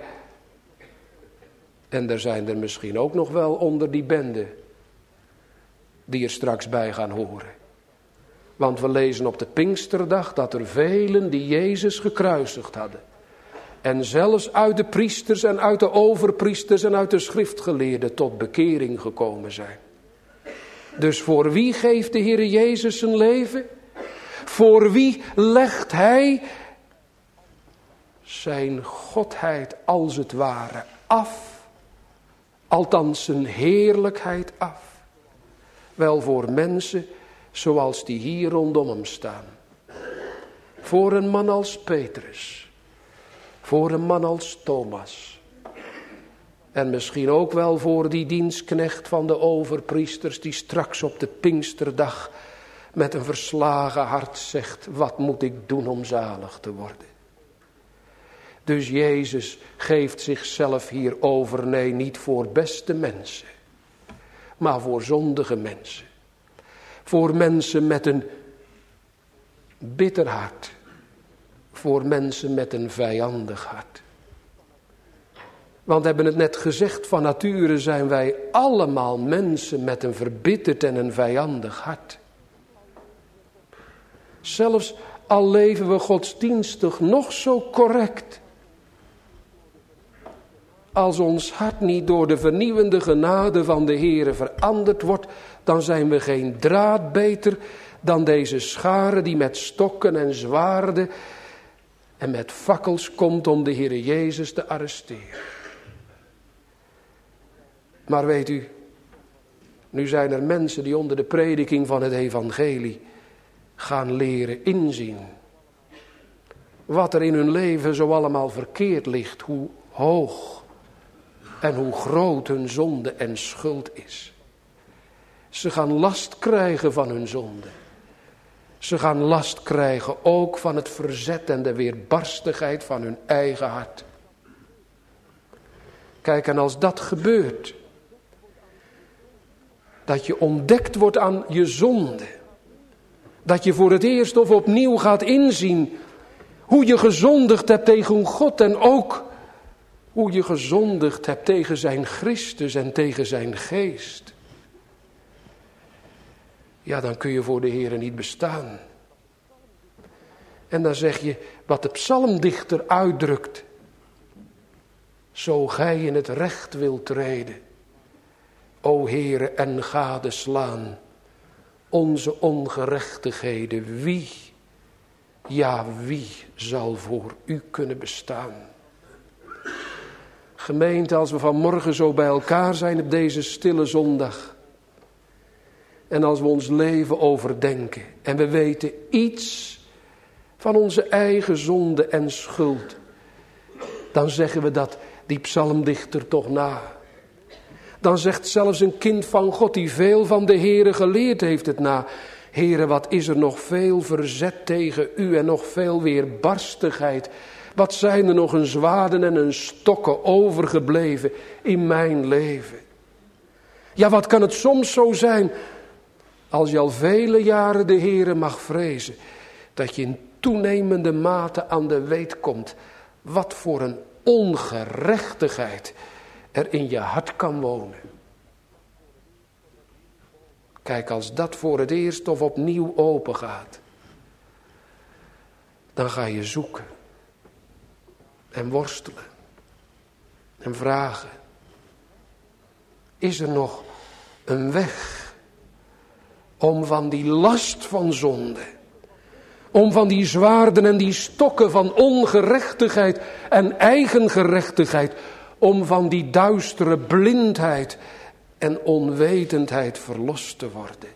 Speaker 1: En er zijn er misschien ook nog wel onder die bende die er straks bij gaan horen. Want we lezen op de Pinksterdag dat er velen die Jezus gekruisigd hadden. En zelfs uit de priesters en uit de overpriesters en uit de schriftgeleerden tot bekering gekomen zijn. Dus voor wie geeft de Heer Jezus zijn leven? Voor wie legt Hij zijn godheid als het ware af? Althans zijn heerlijkheid af. Wel voor mensen zoals die hier rondom hem staan. Voor een man als Petrus. Voor een man als Thomas. En misschien ook wel voor die dienstknecht van de overpriesters die straks op de Pinksterdag met een verslagen hart zegt: wat moet ik doen om zalig te worden? Dus Jezus geeft zichzelf hier over, nee, niet voor beste mensen, maar voor zondige mensen. Voor mensen met een bitter hart. Voor mensen met een vijandig hart. Want we hebben het net gezegd, van nature zijn wij allemaal mensen met een verbitterd en een vijandig hart. Zelfs al leven we godsdienstig nog zo correct. Als ons hart niet door de vernieuwende genade van de Heere veranderd wordt, dan zijn we geen draad beter dan deze schare die met stokken en zwaarden en met fakkels komt om de Heere Jezus te arresteren. Maar weet u, nu zijn er mensen die onder de prediking van het evangelie gaan leren inzien wat er in hun leven zo allemaal verkeerd ligt, hoe hoog en hoe groot hun zonde en schuld is. Ze gaan last krijgen van hun zonde. Ze gaan last krijgen ook van het verzet en de weerbarstigheid van hun eigen hart. Kijk, en als dat gebeurt, dat je ontdekt wordt aan je zonde, dat je voor het eerst of opnieuw gaat inzien hoe je gezondigd hebt tegen God en ook hoe je gezondigd hebt tegen zijn Christus en tegen zijn geest. Ja, dan kun je voor de Heere niet bestaan. En dan zeg je wat de psalmdichter uitdrukt. Zo gij in het recht wilt treden, o Heere, en gadeslaan onze ongerechtigheden. Wie, ja wie zal voor u kunnen bestaan? Gemeente, als we vanmorgen zo bij elkaar zijn op deze stille zondag. En als we ons leven overdenken. En we weten iets van onze eigen zonde en schuld. Dan zeggen we dat die psalmdichter toch na. Dan zegt zelfs een kind van God die veel van de Heere geleerd heeft het na. Heere, wat is er nog veel verzet tegen u en nog veel weerbarstigheid. Wat zijn er nog een zwaarden en een stokken overgebleven in mijn leven. Ja, wat kan het soms zo zijn, als je al vele jaren de Heere mag vrezen, dat je in toenemende mate aan de weet komt wat voor een ongerechtigheid er in je hart kan wonen. Kijk, als dat voor het eerst of opnieuw open gaat, dan ga je zoeken en worstelen en vragen. Is er nog een weg om van die last van zonde, om van die zwaarden en die stokken van ongerechtigheid en eigengerechtigheid, om van die duistere blindheid en onwetendheid verlost te worden?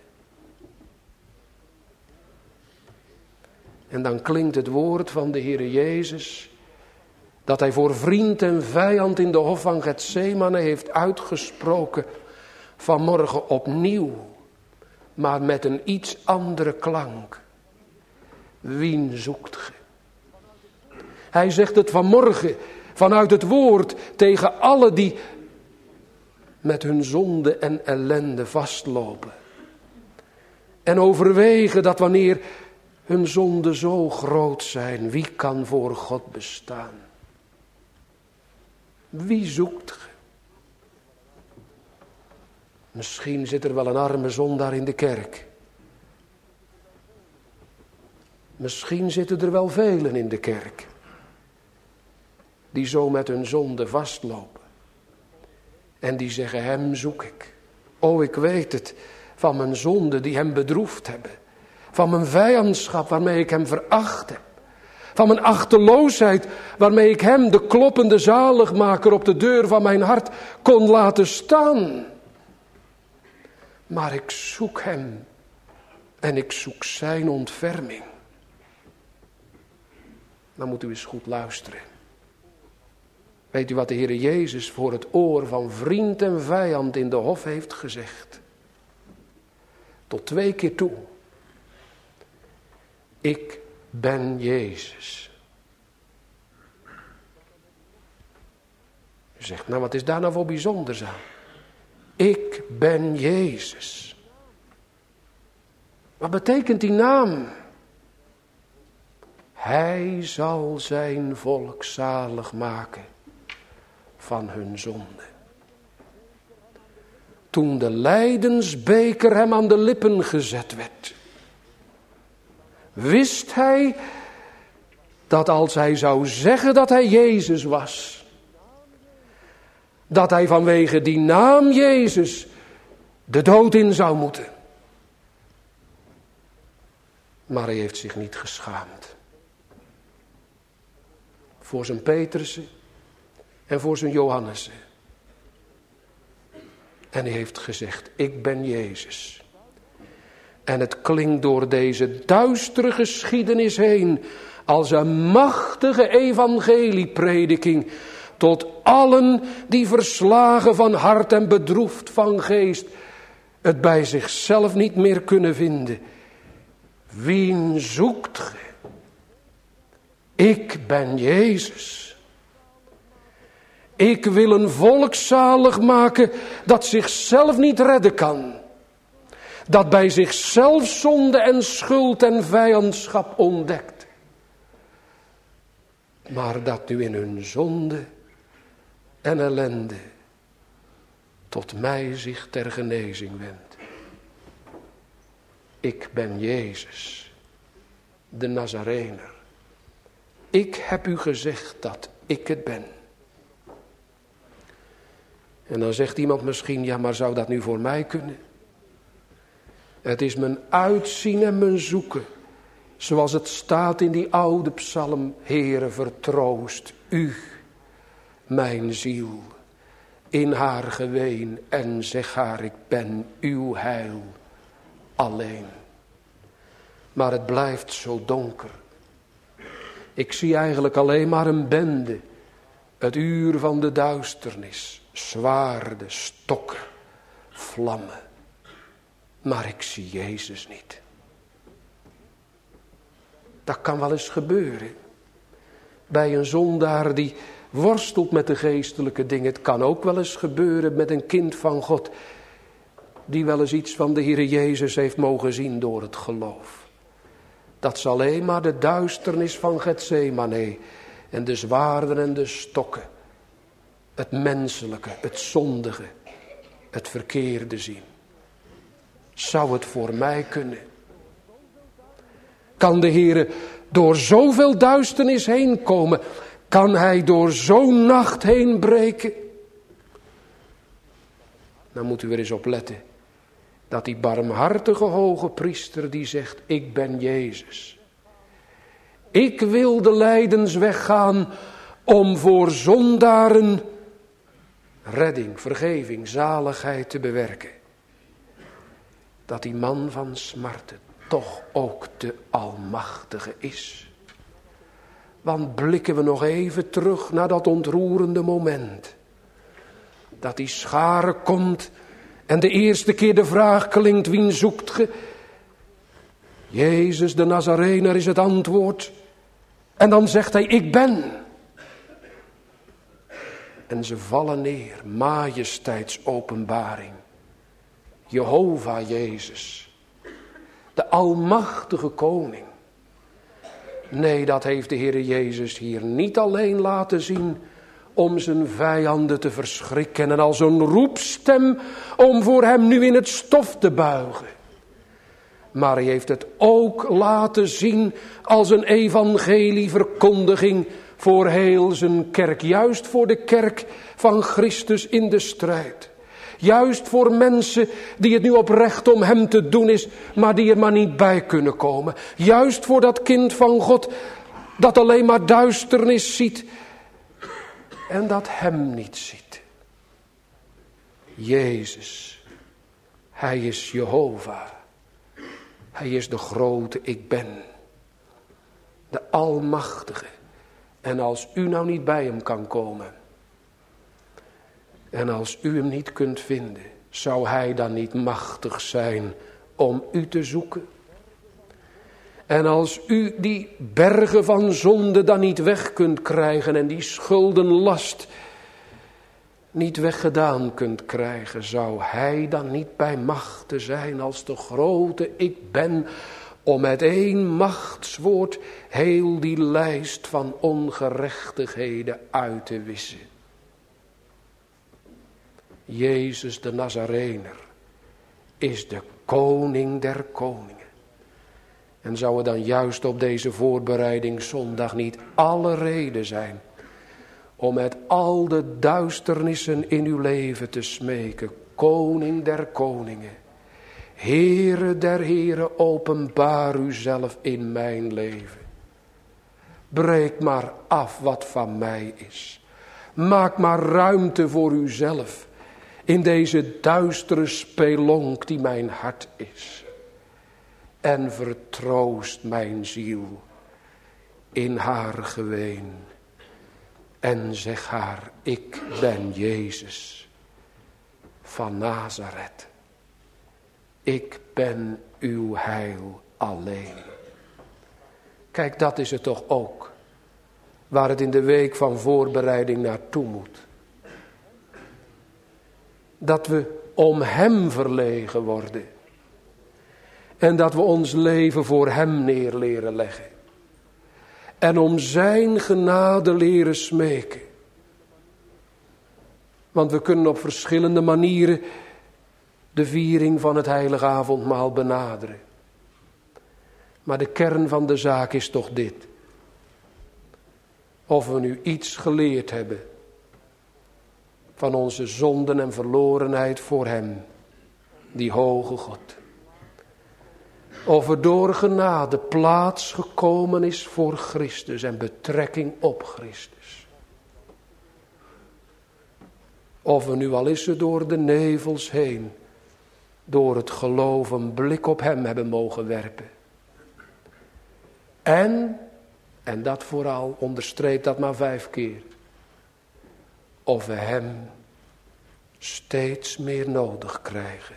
Speaker 1: En dan klinkt het woord van de Heere Jezus, dat hij voor vriend en vijand in de hof van Getsemane heeft uitgesproken, vanmorgen opnieuw, maar met een iets andere klank. Wien zoekt ge? Hij zegt het vanmorgen vanuit het woord tegen alle die met hun zonde en ellende vastlopen. En overwegen dat wanneer hun zonden zo groot zijn, wie kan voor God bestaan? Wie zoekt ge? Misschien zit er wel een arme zondaar in de kerk. Misschien zitten er wel velen in de kerk die zo met hun zonde vastlopen. En die zeggen, hem zoek ik. Oh, ik weet het, van mijn zonde die hem bedroefd hebben. Van mijn vijandschap waarmee ik hem veracht heb. Van mijn achteloosheid waarmee ik hem, de kloppende zaligmaker, op de deur van mijn hart kon laten staan. Maar ik zoek hem en ik zoek zijn ontferming. Dan moet u eens goed luisteren. Weet u wat de Heer Jezus voor het oor van vriend en vijand in de hof heeft gezegd? Tot 2 keer toe. Ik ben Jezus. U zegt, nou wat is daar nou voor bijzonders aan? Ik ben Jezus. Wat betekent die naam? Hij zal zijn volk zalig maken van hun zonde. Toen de lijdensbeker hem aan de lippen gezet werd, wist hij dat als hij zou zeggen dat hij Jezus was, dat hij vanwege die naam Jezus de dood in zou moeten. Maar hij heeft zich niet geschaamd. Voor zijn Petrussen en voor zijn Johannessen. En hij heeft gezegd, ik ben Jezus. En het klinkt door deze duistere geschiedenis heen als een machtige evangelieprediking tot allen die verslagen van hart en bedroefd van geest het bij zichzelf niet meer kunnen vinden. Wien zoekt ge? Ik ben Jezus. Ik wil een volk zalig maken dat zichzelf niet redden kan. Dat bij zichzelf zonde en schuld en vijandschap ontdekt. Maar dat nu in hun zonde en ellende tot mij zich ter genezing wendt. Ik ben Jezus, de Nazarener. Ik heb u gezegd dat ik het ben. En dan zegt iemand misschien, ja maar zou dat nu voor mij kunnen? Het is mijn uitzien en mijn zoeken. Zoals het staat in die oude psalm. Heere, vertroost u, mijn ziel, in haar geween. En zeg haar, ik ben uw heil alleen. Maar het blijft zo donker. Ik zie eigenlijk alleen maar een bende. Het uur van de duisternis. Zwaarden, stokken, vlammen. Maar ik zie Jezus niet. Dat kan wel eens gebeuren. Bij een zondaar die worstelt met de geestelijke dingen. Het kan ook wel eens gebeuren met een kind van God. Die wel eens iets van de Heer Jezus heeft mogen zien door het geloof. Dat is alleen maar de duisternis van Getsemane. En de zwaarden en de stokken. Het menselijke, het zondige, het verkeerde zien. Zou het voor mij kunnen? Kan de Heer door zoveel duisternis heen komen? Kan Hij door zo'n nacht heen breken? Dan moet u er eens op letten. Dat die barmhartige hoge priester die zegt, ik ben Jezus. Ik wil de lijdensweg gaan om voor zondaren redding, vergeving, zaligheid te bewerken. Dat die man van smarten toch ook de Almachtige is. Want blikken we nog even terug naar dat ontroerende moment. Dat die schare komt en de eerste keer de vraag klinkt, wien zoekt ge? Jezus de Nazarener is het antwoord. En dan zegt hij, ik ben. En ze vallen neer, majesteitsopenbaring. Jehovah Jezus, de almachtige koning. Nee, dat heeft de Heer Jezus hier niet alleen laten zien om zijn vijanden te verschrikken en als een roepstem om voor hem nu in het stof te buigen. Maar hij heeft het ook laten zien als een evangelieverkondiging voor heel zijn kerk. Juist voor de kerk van Christus in de strijd. Juist voor mensen die het nu oprecht om hem te doen is, maar die er maar niet bij kunnen komen. Juist voor dat kind van God dat alleen maar duisternis ziet en dat hem niet ziet. Jezus, hij is Jehovah. Hij is de grote ik ben. De Almachtige. En als u nou niet bij hem kan komen. En als u hem niet kunt vinden. Zou hij dan niet machtig zijn om u te zoeken? En als u die bergen van zonde dan niet weg kunt krijgen. En die schuldenlast niet weggedaan kunt krijgen. Zou hij dan niet bij machten zijn als de grote ik ben. Om met één machtswoord heel die lijst van ongerechtigheden uit te wissen. Jezus de Nazarener is de koning der koningen. En zou er dan juist op deze voorbereidingszondag niet alle reden zijn om met al de duisternissen in uw leven te smeken. Koning der koningen. Heere der heren, openbaar uzelf in mijn leven. Breek maar af wat van mij is. Maak maar ruimte voor uzelf. In deze duistere spelonk die mijn hart is. En vertroost mijn ziel in haar geween. En zeg haar, ik ben Jezus van Nazareth. Ik ben uw heil alleen. Kijk, dat is het toch ook. Waar het in de week van voorbereiding naartoe moet. Dat we om hem verlegen worden. En dat we ons leven voor hem neer leren leggen. En om zijn genade leren smeken. Want we kunnen op verschillende manieren de viering van het heilige avondmaal benaderen. Maar de kern van de zaak is toch dit. Of we nu iets geleerd hebben van onze zonden en verlorenheid voor hem, die hoge God. Of er door genade plaats gekomen is voor Christus en betrekking op Christus. Of we nu al is het door de nevels heen, door het geloof een blik op hem hebben mogen werpen. En dat vooral, onderstreep dat maar 5 keer. Of we hem steeds meer nodig krijgen.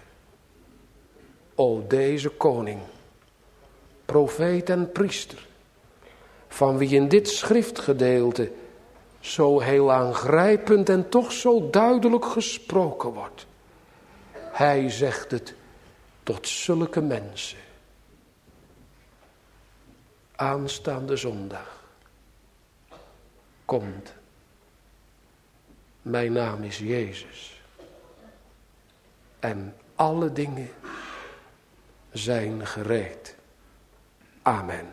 Speaker 1: O deze koning, profeet en priester, van wie in dit schriftgedeelte zo heel aangrijpend en toch zo duidelijk gesproken wordt. Hij zegt het tot zulke mensen. Aanstaande zondag komt. Mijn naam is Jezus. En alle dingen zijn gereed. Amen.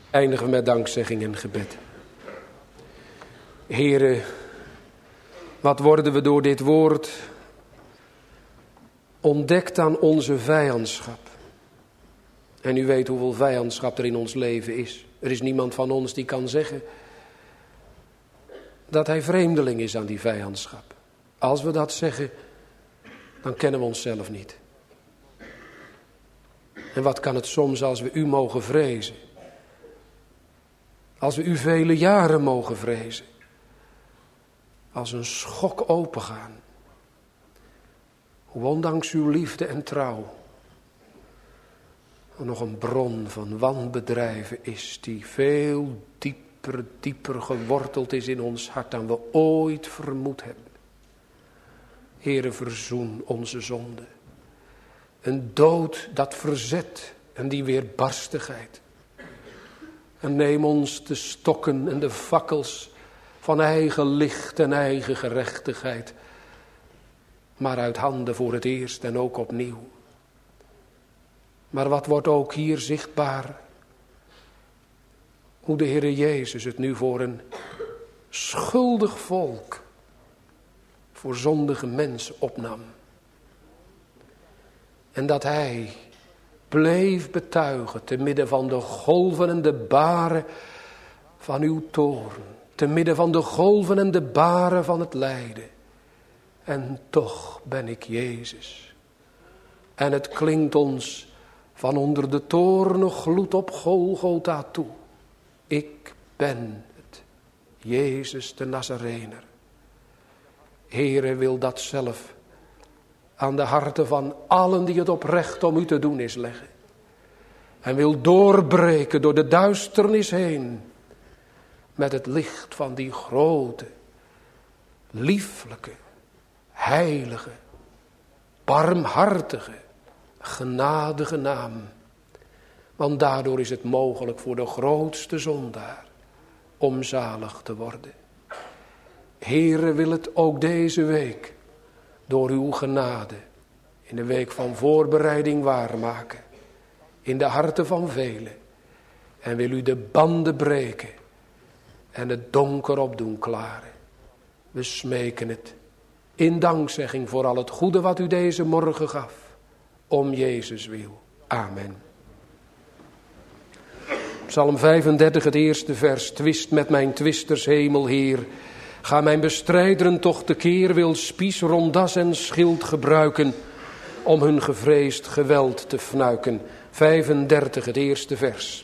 Speaker 1: Eindigen we met dankzegging en gebed. Heere, wat worden we door dit woord ontdekt aan onze vijandschap. En u weet hoeveel vijandschap er in ons leven is. Er is niemand van ons die kan zeggen dat hij vreemdeling is aan die vijandschap. Als we dat zeggen, dan kennen we onszelf niet. En wat kan het soms als we u mogen vrezen? Als we u vele jaren mogen vrezen. Als een schok opengaan. Hoe ondanks uw liefde en trouw er nog een bron van wanbedrijven is die veel dieper geworteld is in ons hart dan we ooit vermoed hebben. Heere, verzoen onze zonde. Een dood dat verzet en die weerbarstigheid. En neem ons de stokken en de fakkels van eigen licht en eigen gerechtigheid, maar uit handen voor het eerst en ook opnieuw. Maar wat wordt ook hier zichtbaar? Hoe de Heere Jezus het nu voor een schuldig volk, voor zondige mensen opnam. En dat hij bleef betuigen te midden van de golven en de baren van uw toorn. Te midden van de golven en de baren van het lijden. En toch ben ik Jezus. En het klinkt ons van onder de toornen gloed op Golgotha toe. Ik ben het, Jezus de Nazarener. Heere, wil dat zelf aan de harten van allen die het oprecht om u te doen is leggen. En wil doorbreken door de duisternis heen. Met het licht van die grote, lieflijke, heilige, barmhartige, genadige naam. Want daardoor is het mogelijk voor de grootste zondaar om zalig te worden. Heere, wil het ook deze week door uw genade in de week van voorbereiding waarmaken. In de harten van velen. En wil u de banden breken en het donker opdoen klaren. We smeken het in dankzegging voor al het goede wat u deze morgen gaf. Om Jezus wil. Amen. Psalm 35, het eerste vers. Twist met mijn twisters, hemel, Heer. Ga mijn bestrijderen toch tekeer, wil spies, rondas en schild gebruiken om hun gevreesd geweld te fnuiken. 35, het eerste vers.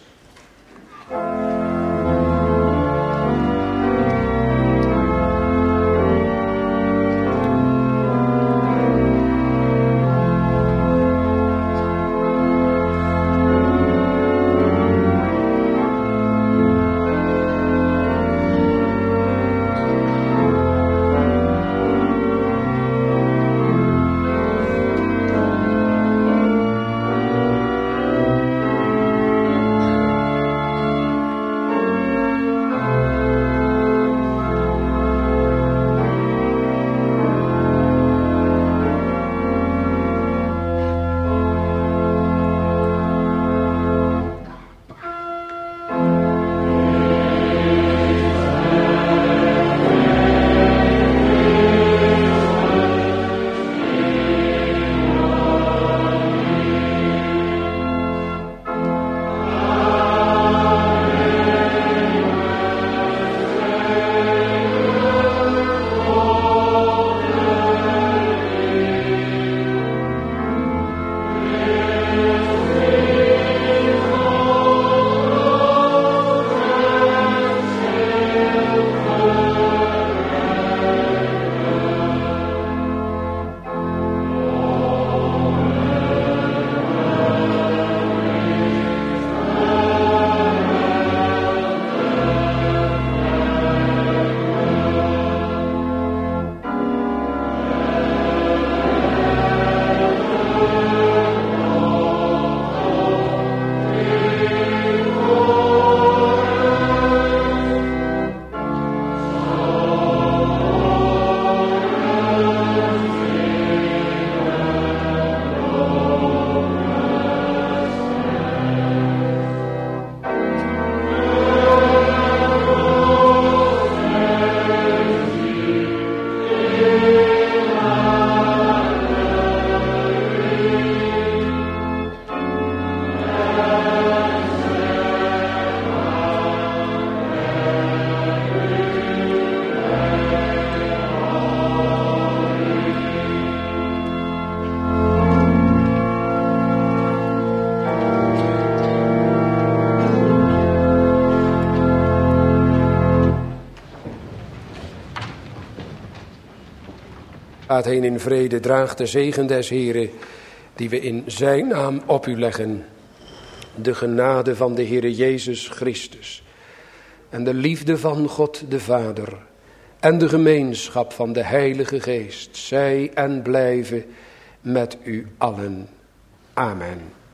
Speaker 1: Gaat heen in vrede, draagt de zegen des Heren, die we in zijn naam op u leggen. De genade van de Heere Jezus Christus en de liefde van God de Vader en de gemeenschap van de Heilige Geest, zij en blijven met u allen. Amen.